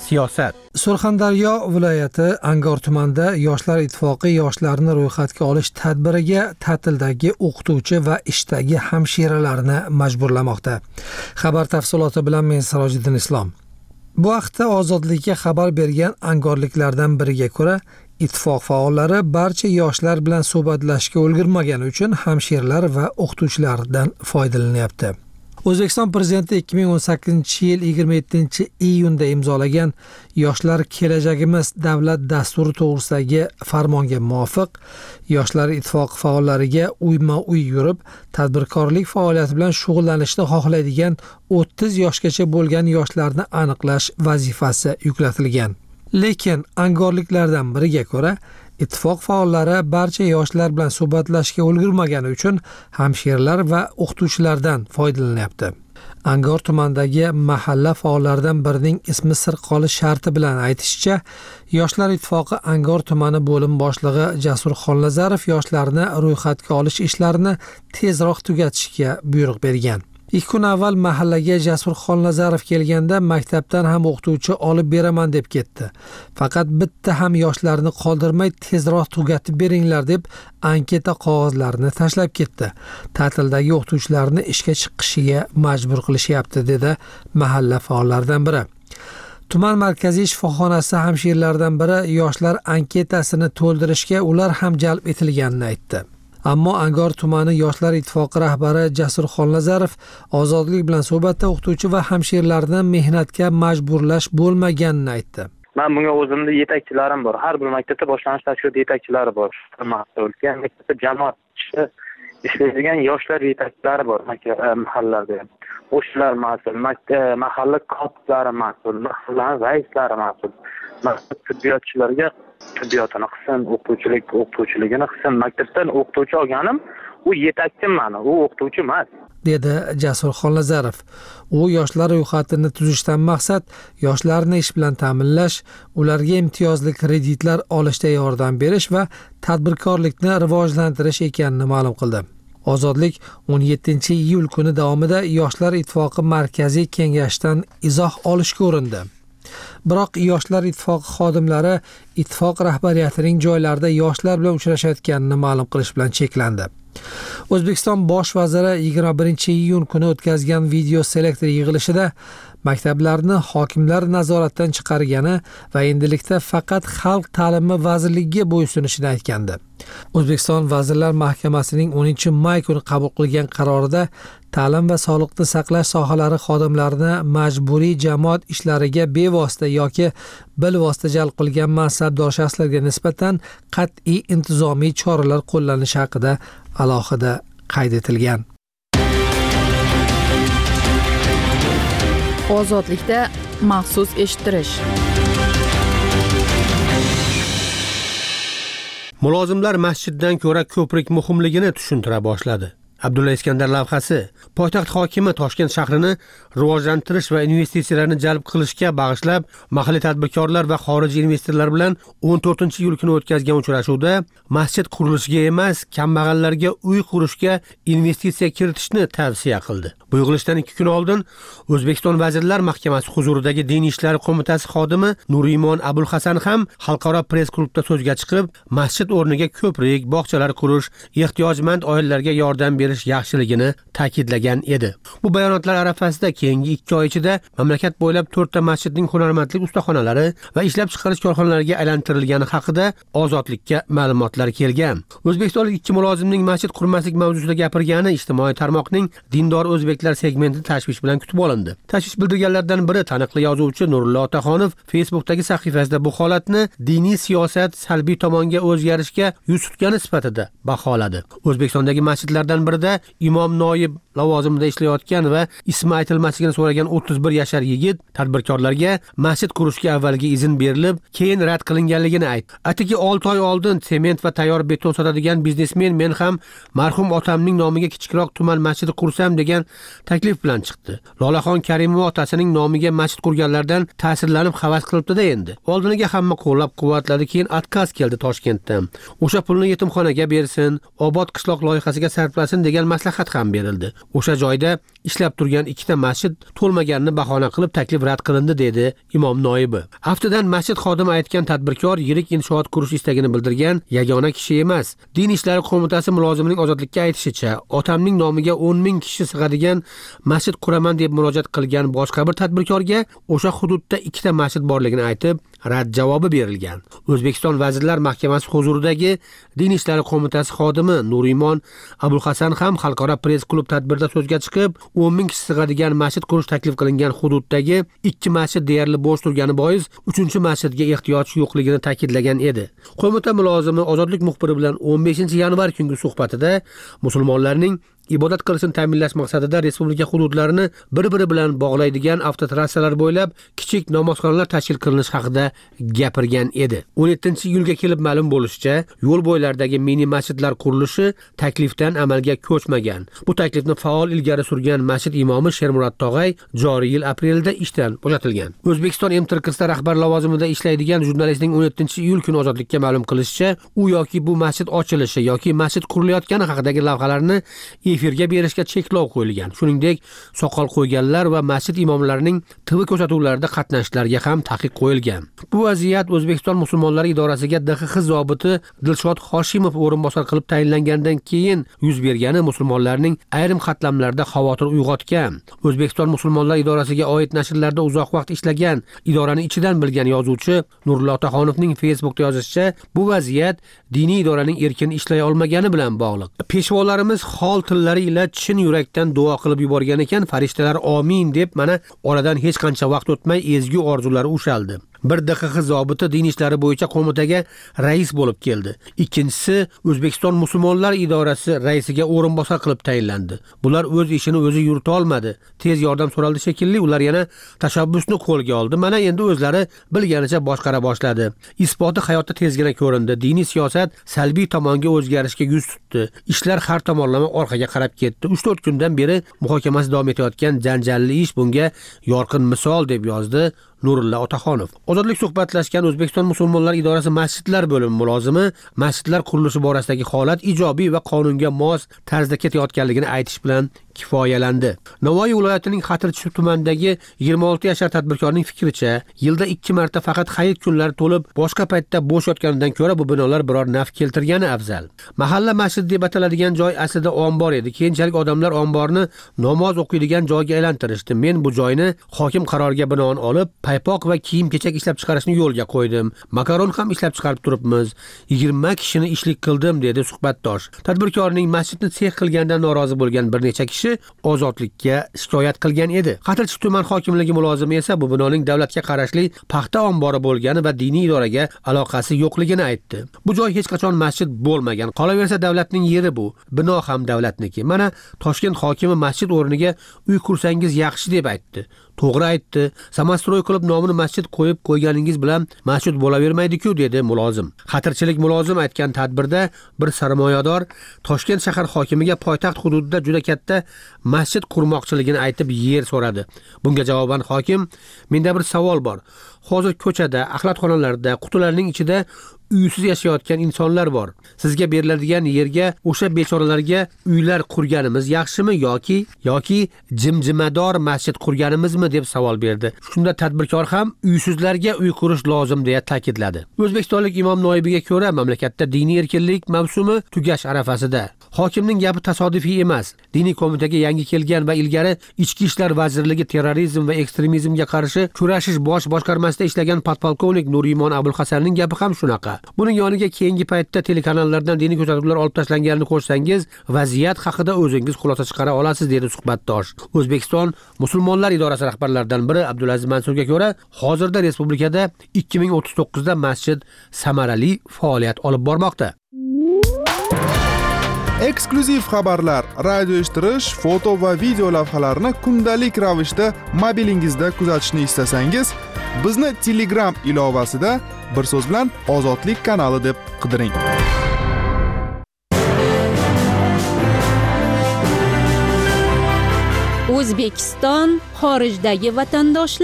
siyosat. Surxondaryo viloyati Angor tumanida Yoshlar ittifoqi yoshlarni ro'yxatga olish tadbiriga ta'tildagi o'qituvchi va ishdagi hamshiralarni majburlamoqda. Xabar tafsiloti bilan men Sirojiddin Islom. Bu haqda Ozodlikka xabar bergan angorliklardan biriga ko'ra, ittifoq faollari barcha yoshlar bilan suhbatlashishga ulgurmagani uchun hamshiralar va o'qituvchilardan foydalanyapti. O'zbekiston prezidenti 2018-yil 27-iyunda imzolagan Yoshlar kelajagimiz davlat dasturi to'g'risidagi farmonga muvofiq Yoshlar ittifoqi faollariga uyma-uy yurib, tadbirkorlik faoliyati bilan shug'ullanishni xohlaydigan 30 yoshgacha bo'lgan yoshlarni aniqlash vazifasi yuklatilgan. Lekin angorliklardan biriga ko'ra, ittifoq faollari barcha yoshlar bilan suhbatlashishga ulgurmagani uchun hamshiralar va o'qituvchilardan foydalanyapti. Angor tumanidagi mahalla faollaridan birining ismi sir qolish sharti bilan aytishicha, Yoshlar ittifoqi Angor tumani bo'lim boshlig'i Jasur Xonlazarov yoshlarni ro'yxatga olish ishlarini tezroq tugatishga buyruq bergan. 2 kun avval mahallaga Jasur Xonlazarov kelganda maktabdan ham o'qituvchi olib beraman deb ketdi. Faqat bitta ham yoshlarni qoldirmay tezroq tugatib beringlar deb anketa qog'ozlarini tashlab ketdi. Ta'tildagi o'qituvchilarni ishga chiqishiga majbur qilishyapti, dedi mahalla faollaridan biri. Tuman markaziy shifoxonasi hamshiralaridan biri yoshlar anketasini to'ldirishga ular ham jalb etilganini aytdi. Ammo Angor tumani Yoshlar ittifoqi rahbari Jasur Xonlazarov Ozodlik bilan suhbatda o'qituvchi va hamshiralarni mehnatga majburlash bo'lmaganini aytdi. Men bunga o'zimda yetakchilarim bor. Har bir maktabda boshlanish tashkilot yetakchilari bor. Maktabda jamoat ishlaydigan yoshlar yetakchilari bor mahallalarda. O'shalar mas'ul, mahalla kotiblari mas'ul, mahalla raislari mas'ul. Maktab tibbiyotchilariga tibbiyotini qilsin, o'qituvchiligini qilsin. Maktabdan o'qituvchi olganim, u yetakchiman, u o'qituvchi emas, dedi Jasur Xonlazarov. U yoshlar ro'yxatini tuzishdan maqsad yoshlarni ish bilan ta'minlash, ularga imtiyozli kreditlar olishda yordam berish va tadbirkorlikni rivojlantirish ekanini ma'lum qildi. Ozodlik 17-iyul kuni davomida Yoshlar ittifoqi markaziy kengashidan izoh olishga urindi. Biroq Yoshlar ittifoqi xodimlari ittifoq rahbariyatining joylarda yoshlar bilan uchrashayotganini ma'lum qilish bilan cheklandi. O'zbekiston bosh vaziri 21-iyun kuni o'tkazgan video selektor yig'ilishida maktablarni hokimlar nazoratdan chiqargani va endilikda faqat Xalq ta'limi vazirligiga bo'ysunishini aytgandi. O'zbekiston Vazirlar Mahkamasining 10-may kuni qabul qilgan qarorida ta'lim va sog'liqni saqlash sohalari xodimlarini majburiy jamoat ishlariga bevosita yoki bilvosita jalb qilgan mansabdor shaxslarga nisbatan qat'iy intizomiy choralar qo'llanishi haqida alohida qayd etilgan. Ozodlikda maxsus eshittirish. Mulozimlar masjiddan ko'ra ko'prik muhimligini tushuntira boshladi. Abdulla Iskandar lavhasi poytaxt hokimi Toshkent shahrini rivojlantirish va investitsiyalarni jalb qilishga bag'ishlab mahalliy tadbirkorlar va xorijiy investorlar bilan 14-iyul kuni o'tkazgan uchrashuvda masjid qurilishiga emas, kambag'allarga uy qurishga investitsiya kiritishni tavsiya qildi. Bu yig'ilishdan 2 kun oldin O'zbekiston Vazirlar Mahkamasi huzuridagi Diniy ishlar qo'mitasi xodimi Nurimon Abulhasan ham xalqaro press klubda so'zga chiqib, masjid o'rniga ko'prik, bog'chalar qurish, ehtiyojmand oilalarga yordam berish yaxshiligini ta'kidlagan edi. Bu bayonotlar arafasida keyingi 2 oy ichida mamlakat bo'ylab 4 ta masjidning hunarmandlik ustaxonalari va ishlab chiqarish korxonalariga aylantirilgani haqida Ozodlikka ma'lumotlar kelgan. O'zbekistonlik 2 mulozimning masjid qurmaslik mavzusida gapirgani ijtimoiy tarmoqning dindor o'zbeklar segmenti tashvish bilan kutib olindi. Tashvish bildirganlardan biri taniqli yozuvchi Nurullo Otaxonov Facebookdagi sahifasida bu holatni diniy siyosat salbiy tomonga o'zgarishga yuz tutgani sifatida baholadi. O'zbekistondagi masjidlardan birida imom noyib lavozimida ishlayotgan va ismi aytilmasligini so'ragan 31 yashar yigit tadbirkorlarga masjid qurishga avvalgi izn berilib, keyin rad qilinganligini aytdi. Atigi 6 oy oldin sement va tayyor beton sotadigan biznesmen men ham marhum otamning nomiga kichikroq tuman masjidi qursam degan taklif bilan chiqdi. Lolaxon Karimova otasining nomiga masjid qurganlardan ta'sirlanib havas qilibdi-da endi. Oldiniga hamma qo'llab-quvvatladi, keyin отказ keldi Toshkentdan. O'sha pulni yetimxonaga bersin, obod qishloq loyihasiga sarflasin degan maslahat ham berildi. O'sha joyda ishlab turgan ikkita masjid to'lmaganini bahona qilib taklif rad qilindi, dedi imom noibi. Aftidan masjid xodimi aytgan tadbirkor yirik inshoot qurish istagini bildirgan yagona kishi emas. Din ishlari qo'mitasi mulozimining Ozodlikka aytishicha, otamning nomiga 10 ming kishi sig'adigan masjid quraman deb murojaat qilgan boshqa bir tadbirkorga o'sha hududda ikkita masjid borligini aytib, rad javobi berilgan. O'zbekiston Vazirlar Mahkamasi huzuridagi Din ishlari qo'mitasi xodimi Nurimon Abulhasan ham xalqaro press klub tadbirida so'zga chiqib, 10 ming kishi sig'adigan masjid qurish taklif qilingan hududdagi 2 masjid deyarli bo'sh turgani bois 3-masjidga ehtiyoj yo'qligini ta'kidlagan edi. Qo'mita mulozimi Ozodlik muxbiri bilan 15-yanvar kungi suhbatida musulmonlarning ibodat qilishini ta'minlash maqsadida respublika hududlarini bir-biri bilan bog'laydigan avtotrassalar bo'ylab kichik namozxonalar tashkil qilinishi haqida gapirgan edi. 17-iyulga kelib ma'lum bo'lishicha, yo'l bo'ylaridagi mini masjidlar qurilishi taklifdan amalga ko'chmagan. Bu taklifni faol ilgari surgan masjid imomi Shermurod Tog'ay joriy yil aprelda ishdan bo'shatilgan. O'zbekiston MTRKSda rahbar lavozimida ishlaydigan jurnalistning 17-iyul kuni Ozodlikka ma'lum qilishicha, u yoki bu masjid ochilishi yoki masjid qurilayotgani haqidagi lavhalarni efirga berishga cheklov qo'yilgan. Shuningdek, soqol qo'yganlar va masjid imomlarining TV ko'rsatuvlarida qatnashishlariga ham taqiq qo'yilgan. Bu vaziyat O'zbekiston musulmonlari idorasiga DXX zobiti Dilshod Hoshimov o'rinbosar qilib tayinlangandan keyin yuz bergani musulmonlarning ayrim qatlamlarida xavotir uyg'otgan. O'zbekiston musulmonlar idorasiga oid nashrlarda uzoq vaqt ishlagan, idorani ichidan bilgan yozuvchi Nurullo Otaxonovning Facebookda yozishicha, bu vaziyat diniy idoraning erkin ishlay olmagani bilan bog'liq. Peshvolarimiz hol tillari ila chin yurakdan duo qilib yuborgan ekan, farishtalar amin deb, mana oradan hech qancha vaqt o'tmay ezgu orzulari ushaldi. Bir DXX zobiti din ishlari bo'yicha qo'mitaga rais bo'lib keldi. Ikkinchisi O'zbekiston musulmonlar idorasi raisiga o'rinbosar qilib tayinlandi. Bular o'z ishini o'zi yurita olmadi. Tez yordam so'raldi shekilli, ular yana tashabbusni qo'lga oldi. Mana endi o'zlari bilganicha boshqara boshladi. Isboti hayotda tezgina ko'rindi. Diniy siyosat salbiy tomonga o'zgarishga yuz tutdi. Ishlar har tomonlama orqaga qarab ketdi. 3-4 kundan beri muhokamasi davom etayotgan janjalli ish bunga yorqin misol, deb yozdi Nurullo Otaxonov. Ozodlik suhbatlashgan O'zbekiston musulmonlar idorasi masjidlar bo'limi mulozimi masjidlar qurilishi borasidagi holat ijobiy va qonunga mos tarzda ketayotganligini aytish bilan kifoyalandi. Navoiy viloyatining Xatirchi tumanidagi 26 yashar tadbirkorning fikricha, yilda 2 marta faqat hayit kunlari to'lib, boshqa paytda bo'sh yotganidan ko'ra bu binolar biror naf keltirgani afzal. Mahalla masjid deb ataladigan joy aslida ombor edi. Keyinchalik odamlar omborni namoz o'qiydigan joyga aylantirishdi. Men bu joyni hokim qaroriga binoan olib, paypoq va kiyim-kechak ishlab chiqarishni yo'lga qo'ydim. Makaron ham ishlab chiqarib turibmiz. 20 kishini ishlik qildim, dedi suhbatdosh. Tadbirkorning masjidni sex qilgandan norozi bo'lgan bir necha kishi Ozodlikka shikoyat qilgan edi. Xatirchi tuman hokimligi mulozimi esa bu binoning davlatga qarashli paxta ombori bo'lgani va diniy idoraga aloqasi yo'qligini aytdi. Bu joy hech qachon masjid bo'lmagan. Qolaversa davlatning yeri bu. Bino ham davlatniki. Mana Toshkent hokimi masjid o'rniga uy qursangiz yaxshi deb aytdi. To'g'ri aytdi. Samastroy qilib nomini masjid qo'yib qo'yganingiz bilan masjid bo'lavermaydi-ku, dedi mulozim. Xatirchilik mulozim aytgan tadbirda bir sarmoyador Toshkent shahar hokimiga poytaxt hududida juda katta masjid qurmoqchiligini aytib yer so'radi. Bunga javoban hokim, menda bir savol bor. Hozir ko'chada, axlatxonalarda, qutilarning ichida uysiz yashayotgan insonlar bor. Sizga beriladigan yerga o'sha bechoralarga uylar qurganimiz yaxshimi yoki jimjimador masjid qurganimizmi deb savol berdi. Shunda tadbirkor ham uysizlarga uy qurish lozim deya ta'kidladi. O'zbekistonlik imom noibiga ko'ra, mamlakatda diniy erkinlik mavsumi tugash arafasida. Hokimning gapi tasodifiy emas. Diniy qo'mitaga yangi kelgan va ilgari Ichki ishlar vazirligi terrorizm va ekstremizmga qarshi kurashish bosh boshqarmasida ishlagan podpolkovnik Nurimon Abulhasanning gapi ham shunaqa. Buning yoniga keyingi paytda telekanallardan diniy ko'rsatuvlar olib tashlanganini qo'shsangiz, vaziyat haqida o'zingiz xulosa chiqara olasiz, dedi suhbatdosh. O'zbekiston musulmonlar idorasi rahbarlaridan biri Abdulaziz Mansurga ko'ra, hozirda respublikada 2039 da masjid samarali faoliyat olib bormoqda. Eksklyuziv xabarlar, radio eshittirish, foto va video lavhalarni kundalik ravishda mobilingizda kuzatishni istasangiz, bizni Telegram ilovasida bir so'z bilan Ozodlik kanali deb qidiring. O'zbekiston xorijdagi vatandoshlar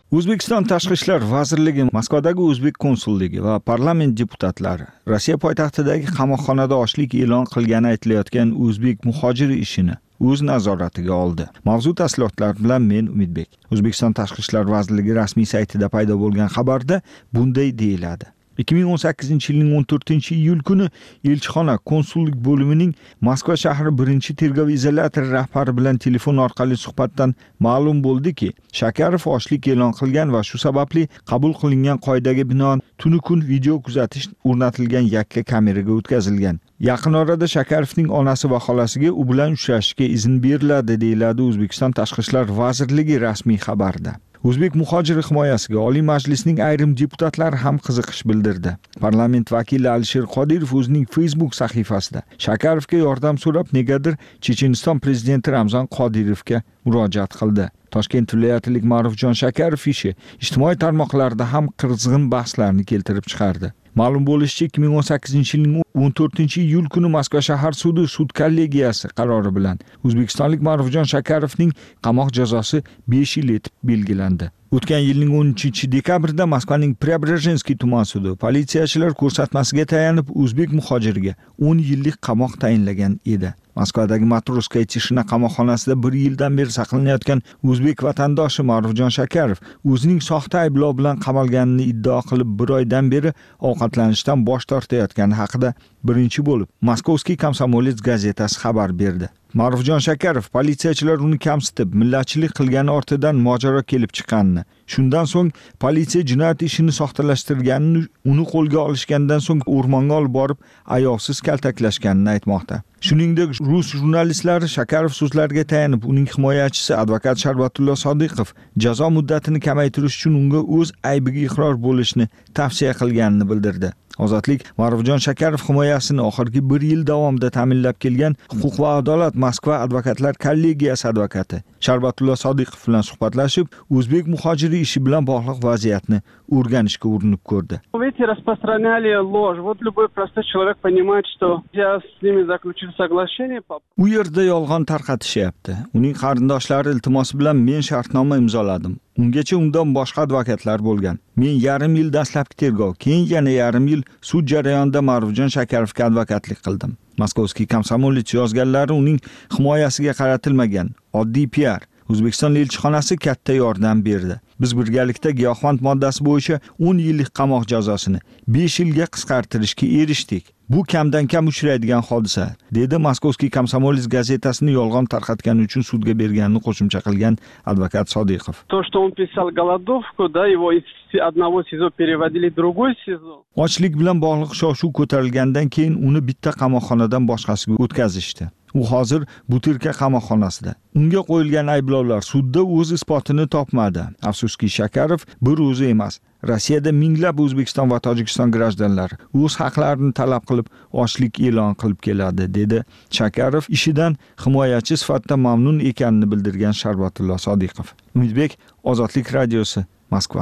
O'zbekiston Tashqi ishlar vazirligi, Moskvadagi o'zbek konsulligi va parlament deputatlari Rossiya poytaxtidagi qamoqxonada ochlik e'lon qilgani aytilayotgan o'zbek muhojiri ishini o'z nazoratiga oldi. Mavzu tafsilotlar bilan men Umidbek. O'zbekiston Tashqi ishlar vazirligi rasmiy saytida paydo bo'lgan xabarda bunday deyiladi. 2018-yilning 14-iyul kuni elchixona konsullik bo'limining Moskva shahri 1-tergov izolyatori rahbari bilan telefon orqali suhbatdan ma'lum bo'ldiki, Shakarov ochlik e'lon qilgan va shu sababli qabul qilingan qoidaga binoan tuni-kun video kuzatish o'rnatilgan yakka kameraga o'tkazilgan. Yaqin orada Shakarovning onasi va xolasiga u bilan uchrashishga izn beriladi, deyiladi O'zbekiston Tashqi ishlar vazirligi rasmiy xabarda. O'zbek muhojiri himoyasiga Oliy Majlisning ayrim deputatlari ham qiziqish bildirdi. Parlament vakili Alisher Qodirov o'zining Facebook sahifasida Shakarovga yordam so'rab negadir Checheniston prezidenti Ramzan Qodirovga murojaat qildi. Toshkent viloyatilik Ma'rufjon Shakarov ishi ijtimoiy tarmoqlarda ham qizg'in bahslarni keltirib chiqardi. Ma'lum bo'lishicha, 2018-yilning 14-iyul kuni Moskva shahar sudi sud kollegiyasi qarori bilan o'zbekistonlik Ma'rufjon Shakarovning qamoq jazosi 5 yil etib belgilandi. O'tgan yilning 13-dekabrda Moskvaning Preobrazhenskiy tuman sudi politsiyachilar ko'rsatmasiga tayanib o'zbek muhojiriga 10 yillik qamoq tayinlagan edi. Moskvadagi Matroskaya Tishina qamoqxonasida 1 yildan beri saqlanayotgan o'zbek vatandoshi Ma'rufjon Shakarov o'zining soxta ayblov bilan qamalganini iddao qilib 1 oydan beri ovqatlanishdan bosh tortayotgani haqida birinchi bo'lib Moskovskiy Komsomolets gazetasi xabar berdi. Ma'rufjon Shakarov politsiyachilar uni kamsitib, millatchilik qilgani ortidan mojaro kelib chiqqanini, shundan so'ng politsiya jinoyat ishini soxtalashtirganini, uni qo'lga olishgandan so'ng o'rmonga olib borib ayovsiz kaltaklashganini aytmoqda. Shuningdek, rus jurnalistlari Shakarov so'zlariga tayanib, uning himoyachisi advokat Sharbatullo Sodiqov jazo muddatini kamaytirish uchun unga o'z aybiga iqror bo'lishni tavsiya qilganini bildirdi. Ozodlik Ma'rufjon Shakarov himoyasini oxirgi 1 yil davomida ta'minlab kelgan Huquq va adolat Moskva advokatlar kollegiyasi advokati Sharbatullo Sodiqov bilan suhbatlashib, o'zbek muhojiri ishi bilan bog'liq vaziyatni o'rganishga urinib ko'rdi. Эти распространяли ложь. Вот любой простой человек понимает, что я с ними заключил соглашение. U yerda yolg'on tarqatishyapti. Uning qarindoshlari iltimosi bilan men shartnoma imzoladim. Ungacha undan boshqa advokatlar bo'lgan. Men yarim yil dastlabki tergov, keyin yana yarim yil sud jarayonida Ma'rufjon Shakarovga advokatlik qildim. Moskovskiy Komsomolets yozganlari uning himoyasiga qaratilmagan oddiy PR. O'zbekiston elchixonasi katta yordam berdi. Biz birgalikda giyohvand moddasi bo'yicha 10 yillik qamoq jazosini 5 yilga qisqartirishga erishdik. Bu kamdan kam uchraydigan hodisa, dedi Moskovskiy Komsomolets gazetasini yolg'on tarqatgani uchun sudga berganini qo'shimcha qilgan advokat Sodiqov. То, что он писал голодовку, да, его из одного СИЗО переводили в другой СИЗО. Ochlik bilan bog'liq shov-shuv ko'tarilgandan keyin uni bitta qamoqxonadan boshqasiga o'tkazishdi. U hozir Butyrka qamoqxonasida. Unga qo'yilgan ayblovlar sudda o'z isbotini topmadi. Afsuski, Shakarov bir o'zi emas, Rossiyada minglab O'zbekiston va Tojikiston grajdanlari o'z haqlarini talab qilib ochlik e'lon qilib keladi, dedi Shakarov ishidan himoyachi sifatida mamnun ekanini bildirgan Sharbatullo Sodiqov. Umidbek, Ozodlik radiosi, Moskva.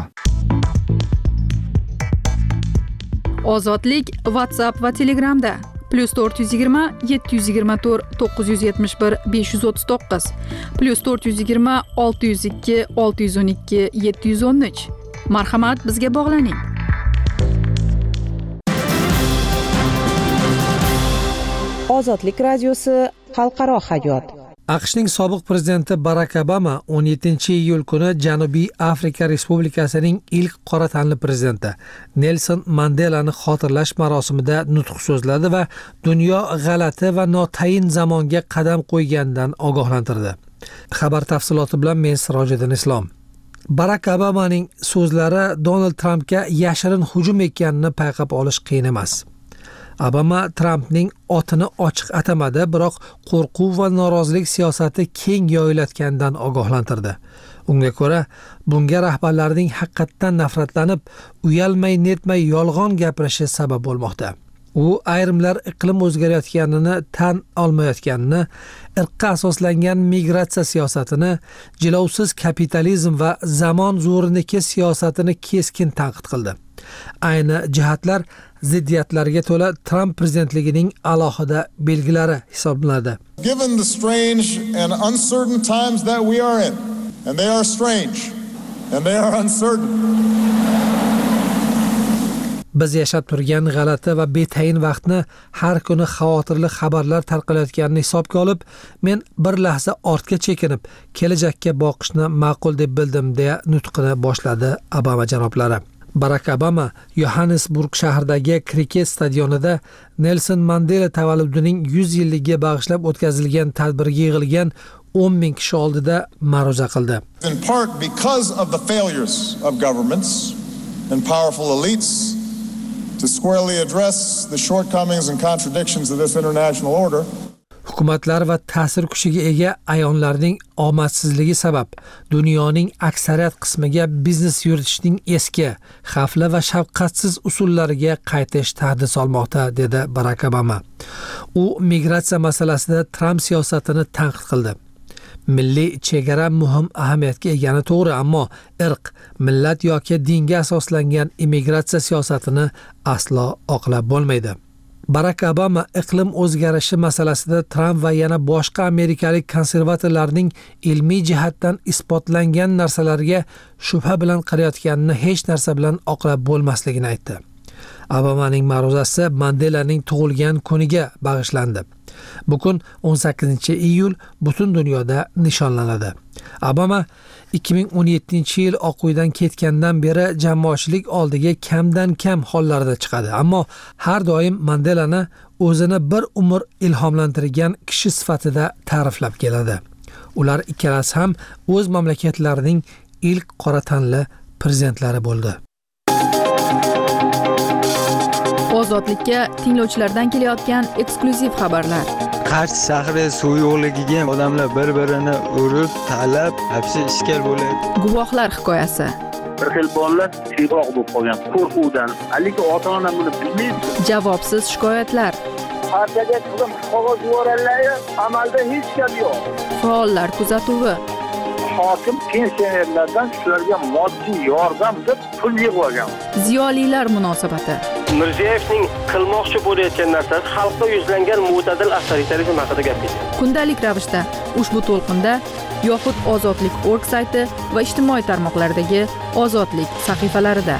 Ozodlik WhatsApp va Telegramda +420 724 971 539 +420 602 612 713. Marhamat, bizga bog'laning. Ozodlik radiosi, xalqaro hayot. AQShning sobiq prezidenti Barak Obama 17-iyul kuni Janubiy Afrika Respublikasining ilk qora tanli prezidenti Nelson Mandelani xotirlash marosimida nutq so'zladi va dunyo g'alati va notayin zamonga qadam qo'yganidan ogohlantirdi. Xabar tafsiloti bilan men Sirojiddin Islom. Barak Obamaning so'zlari Donald Trampga yashirin hujum ekanini payqab olish qiyin emas. Obama Trampning otini ochiq atamadi, biroq qo'rquv va norozilik siyosati keng yoyilayotganidan ogohlantirdi. Unga ko'ra, bunga rahbarlarning haqiqatdan nafratlanib, uyalmay-netmay yolg'on gapirishi sabab bo'lmoqda. U ayrimlar iqlim o'zgarayotganini tan olmayotganini, irqqa asoslangan migratsiya siyosatini, jilovsiz kapitalizm va zamon zo'riniki siyosatini keskin tanqid qildi. Ayni jihatlar ziddiyatlarga to'la Trump prezidentligining alohida belgilari hisoblanadi. Given the strange and uncertain times that we are in, and they are strange, and they are uncertain. Biz yashab turgan g'alati va betayin vaqtni har kuni xavotirli xabarlar tarqalayotganini hisobga olib, men bir lahza ortga chekinib, kelajakka boqishni ma'qul deb bildim, deya nutqini boshladi Obama janoblari. Barack Obama Johannesburg shahridagi kriket stadionida Nelson Mandela tavalludining 100 yilligiga bag'ishlab o'tkazilgan tadbirga yig'ilgan 10,000 kishi oldida ma'ruza qildi. In part because of the failures of governments and powerful elites to squarely address the shortcomings and contradictions of this international order. Hukumatlar va ta'sir kuchiga ega ayonlarning omadsizligi sabab dunyoning aksariyat qismiga biznes yuritishning eski, xavfli va shafqatsiz usullariga qaytish tahdid solmoqda, dedi Barack Obama. U migratsiya masalasida Trump siyosatini tanqid qildi. Milliy chegara muhim ahamiyatga egani to'g'ri, ammo irq, millat yoki dinga asoslangan immigratsiya siyosatini aslo oqlab bo'lmaydi. Barack Obama iqlim o'zgarishi masalasida Trump va yana boshqa amerikalik konservatorlarning ilmiy jihatdan isbotlangan narsalarga shubha bilan qarayotganini hech narsa bilan oqlab bo'lmasligini aytdi. Obamaning ma'ruzasi Mandelaning tug'ilgan kuniga bag'ishlandi. Bu kun 18-iyul butun dunyoda nishonlanadi. Obama 2017-yil Oq uydan ketgandan beri jamoatchilik oldiga kamdan kam hollarda chiqadi, ammo har doim Mandelani o'zini bir umr ilhomlantirgan kishi sifatida ta'riflab keladi. Ular ikkalasi ham o'z mamlakatlarining ilk qora tanli prezidentlari bo'ldi. Ozodlikka tinglovchilardan kelayotgan eksklyuziv xabarlar. Qarshi shahri suv yo'qligiga odamlar bir-birini urib, talab, hapsi ishkal bo'ladi. Guvohlar hikoyasi. Bir xil bolalar tiyroq bo'lib qolgan qo'rquvdan, lekin ota-ona buni bilmaydi. Javobsiz shikoyatlar. Partiyaga chiqib qog'oz yuborganlar, amalda hech gap yo'q. Faollar kuzatuvi. Hokim pensionerlardan shularga moddiy yordam deb pul yig'ib olgan. Ziyolilar munosabati. Mirziyoyevning qilmoqchi bo'layotgan narsasi xalqqa yuzlangan mo'tadil avtoritarizm haqida gapirdi. Kundalik ravishda ushbu to'lqinda yoxud ozodlik.org sayti va ijtimoiy tarmoqlardagi ozodlik sahifalarida.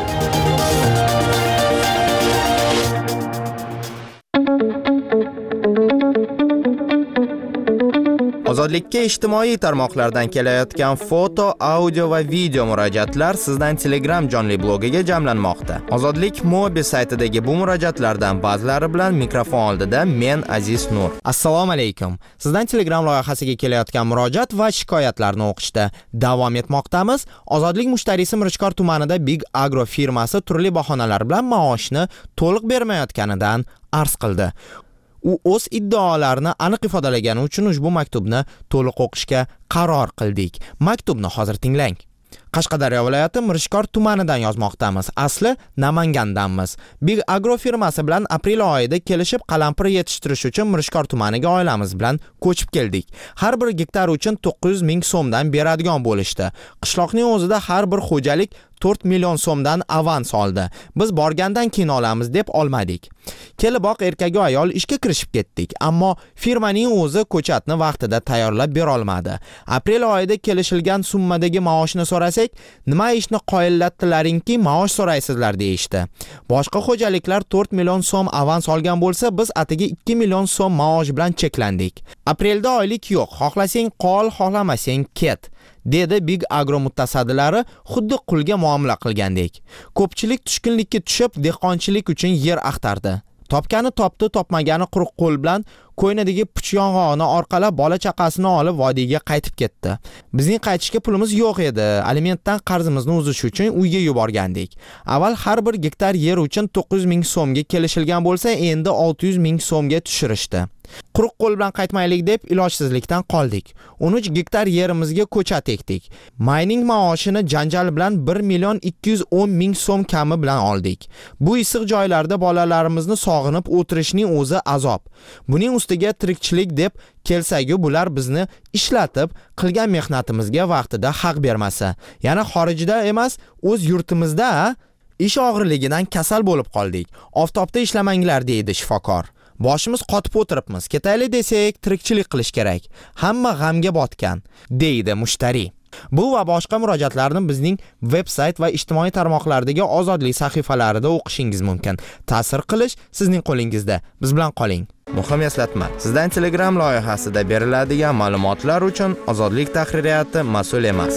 Ozodlikka ijtimoiy tarmoqlardan kelayotgan foto, audio va video murojaatlar sizdan Telegram jonli blogiga jamlanmoqda. Ozodlik mobil saytidagi bu murojaatlardan ba'zilari bilan mikrofon oldida men Aziz Nur. Assalomu alaykum. Sizdan Telegram loyihasiga kelayotgan murojaat va shikoyatlarni o'qishda davom etmoqdamiz. Ozodlik mushtarisi Mirishkor tumanida Big Agro firmasi turli bahonalar bilan maoshni to'liq bermayotganidan arz qildi. U o'z iddaolarini aniq ifodalagani uchun ushbu maktubni to'liq o'qishga qaror qildik. Maktubni hozir tinglang. Qashqadaryo viloyati Mirishkor tumanidan yozmoqdamiz. Asli Namangandanmiz. Big Agro firmasi bilan aprel oyida kelishib qalampir yetishtirish uchun Mirishkor tumaniga oilamiz bilan ko'chib keldik. Har bir gektar uchun 900 ming so'mdan beradigan bo'lishdi. Qishloqning o'zida har bir xo'jalik 4 million so'mdan avans oldi. Biz borgandan keyin olamiz deb olmadik. Keliboq erkak ayol ishga kirishib ketdik, ammo firmaning o'zi ko'chatni vaqtida tayyorlab bera olmadi. Aprel oyida kelishilgan summadagi maoshni so'rasak, nima ishni qoyillatdilaringki, maosh so'raysizlar deyishdi. Boshqa xo'jaliklar 4 million so'm avans olgan bo'lsa, biz atigi 2 million so'm maosh bilan cheklandik. Aprelda oylik yo'q, xohlasang qol, xohlamasang ket, dedi Big Agro mutasaddilari xuddi qulga muomala qilgandek. Ko'pchilik tushkunlikka tushib, dehqonchilik uchun yer axtardi. Topgani topdi, topmagani quruq qo'l bilan qo'ynidagi puchyong'og'ini orqalab bola chaqasini olib vodiyga qaytib ketdi. Bizning qaytishga pulimiz yo'q edi. Alimentdan qarzimizni uzish uchun uyga yuborgandik. Avval har bir gektar yer uchun 900 ming so'mga kelishilgan bo'lsa, endi 600 ming so'mga tushirishdi. Quruq qo'l bilan qaytmaylik deb ilojsizlikdan qoldik. 13 gektar yerimizga ko'chat ekdik. Mining maoshini janjal bilan 1 million 210 ming so'm kami bilan oldik. Bu issiq joylarda bolalarimizni sog'inib o'tirishning o'zi azob. Buning ustiga tirikchilik deb kelsagu bular bizni ishlatib, qilgan mehnatimizga vaqtida haq bermasa, yana xorijda emas, o'z yurtimizda ish og'irligidan kasal bo'lib qoldik. Oftobda ishlamanglar deydi shifokor. Boshimiz qotib o'tiribmiz. Ketaylik desak, tirikchilik qilish kerak. Hamma g'amga botgan, deydi mushtariy. Bu va boshqa murojaatlarni bizning veb-sayt va ijtimoiy tarmoqlardagi ozodlik sahifalarida o'qishingiz mumkin. Ta'sir qilish sizning qo'lingizda. Biz bilan qoling. Muhim eslatma. Sizdan Telegram loyihasida beriladigan ma'lumotlar uchun Ozodlik tahririyati mas'ul emas.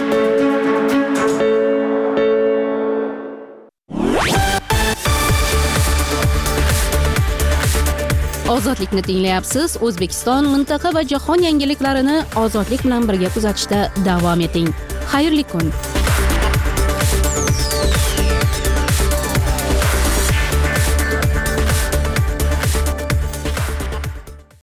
Ozodlikni tinglayapsiz. O'zbekiston, mintaqa va jahon yangiliklarini ozodlik bilan birga kuzatishda davom eting. Xayrli kun.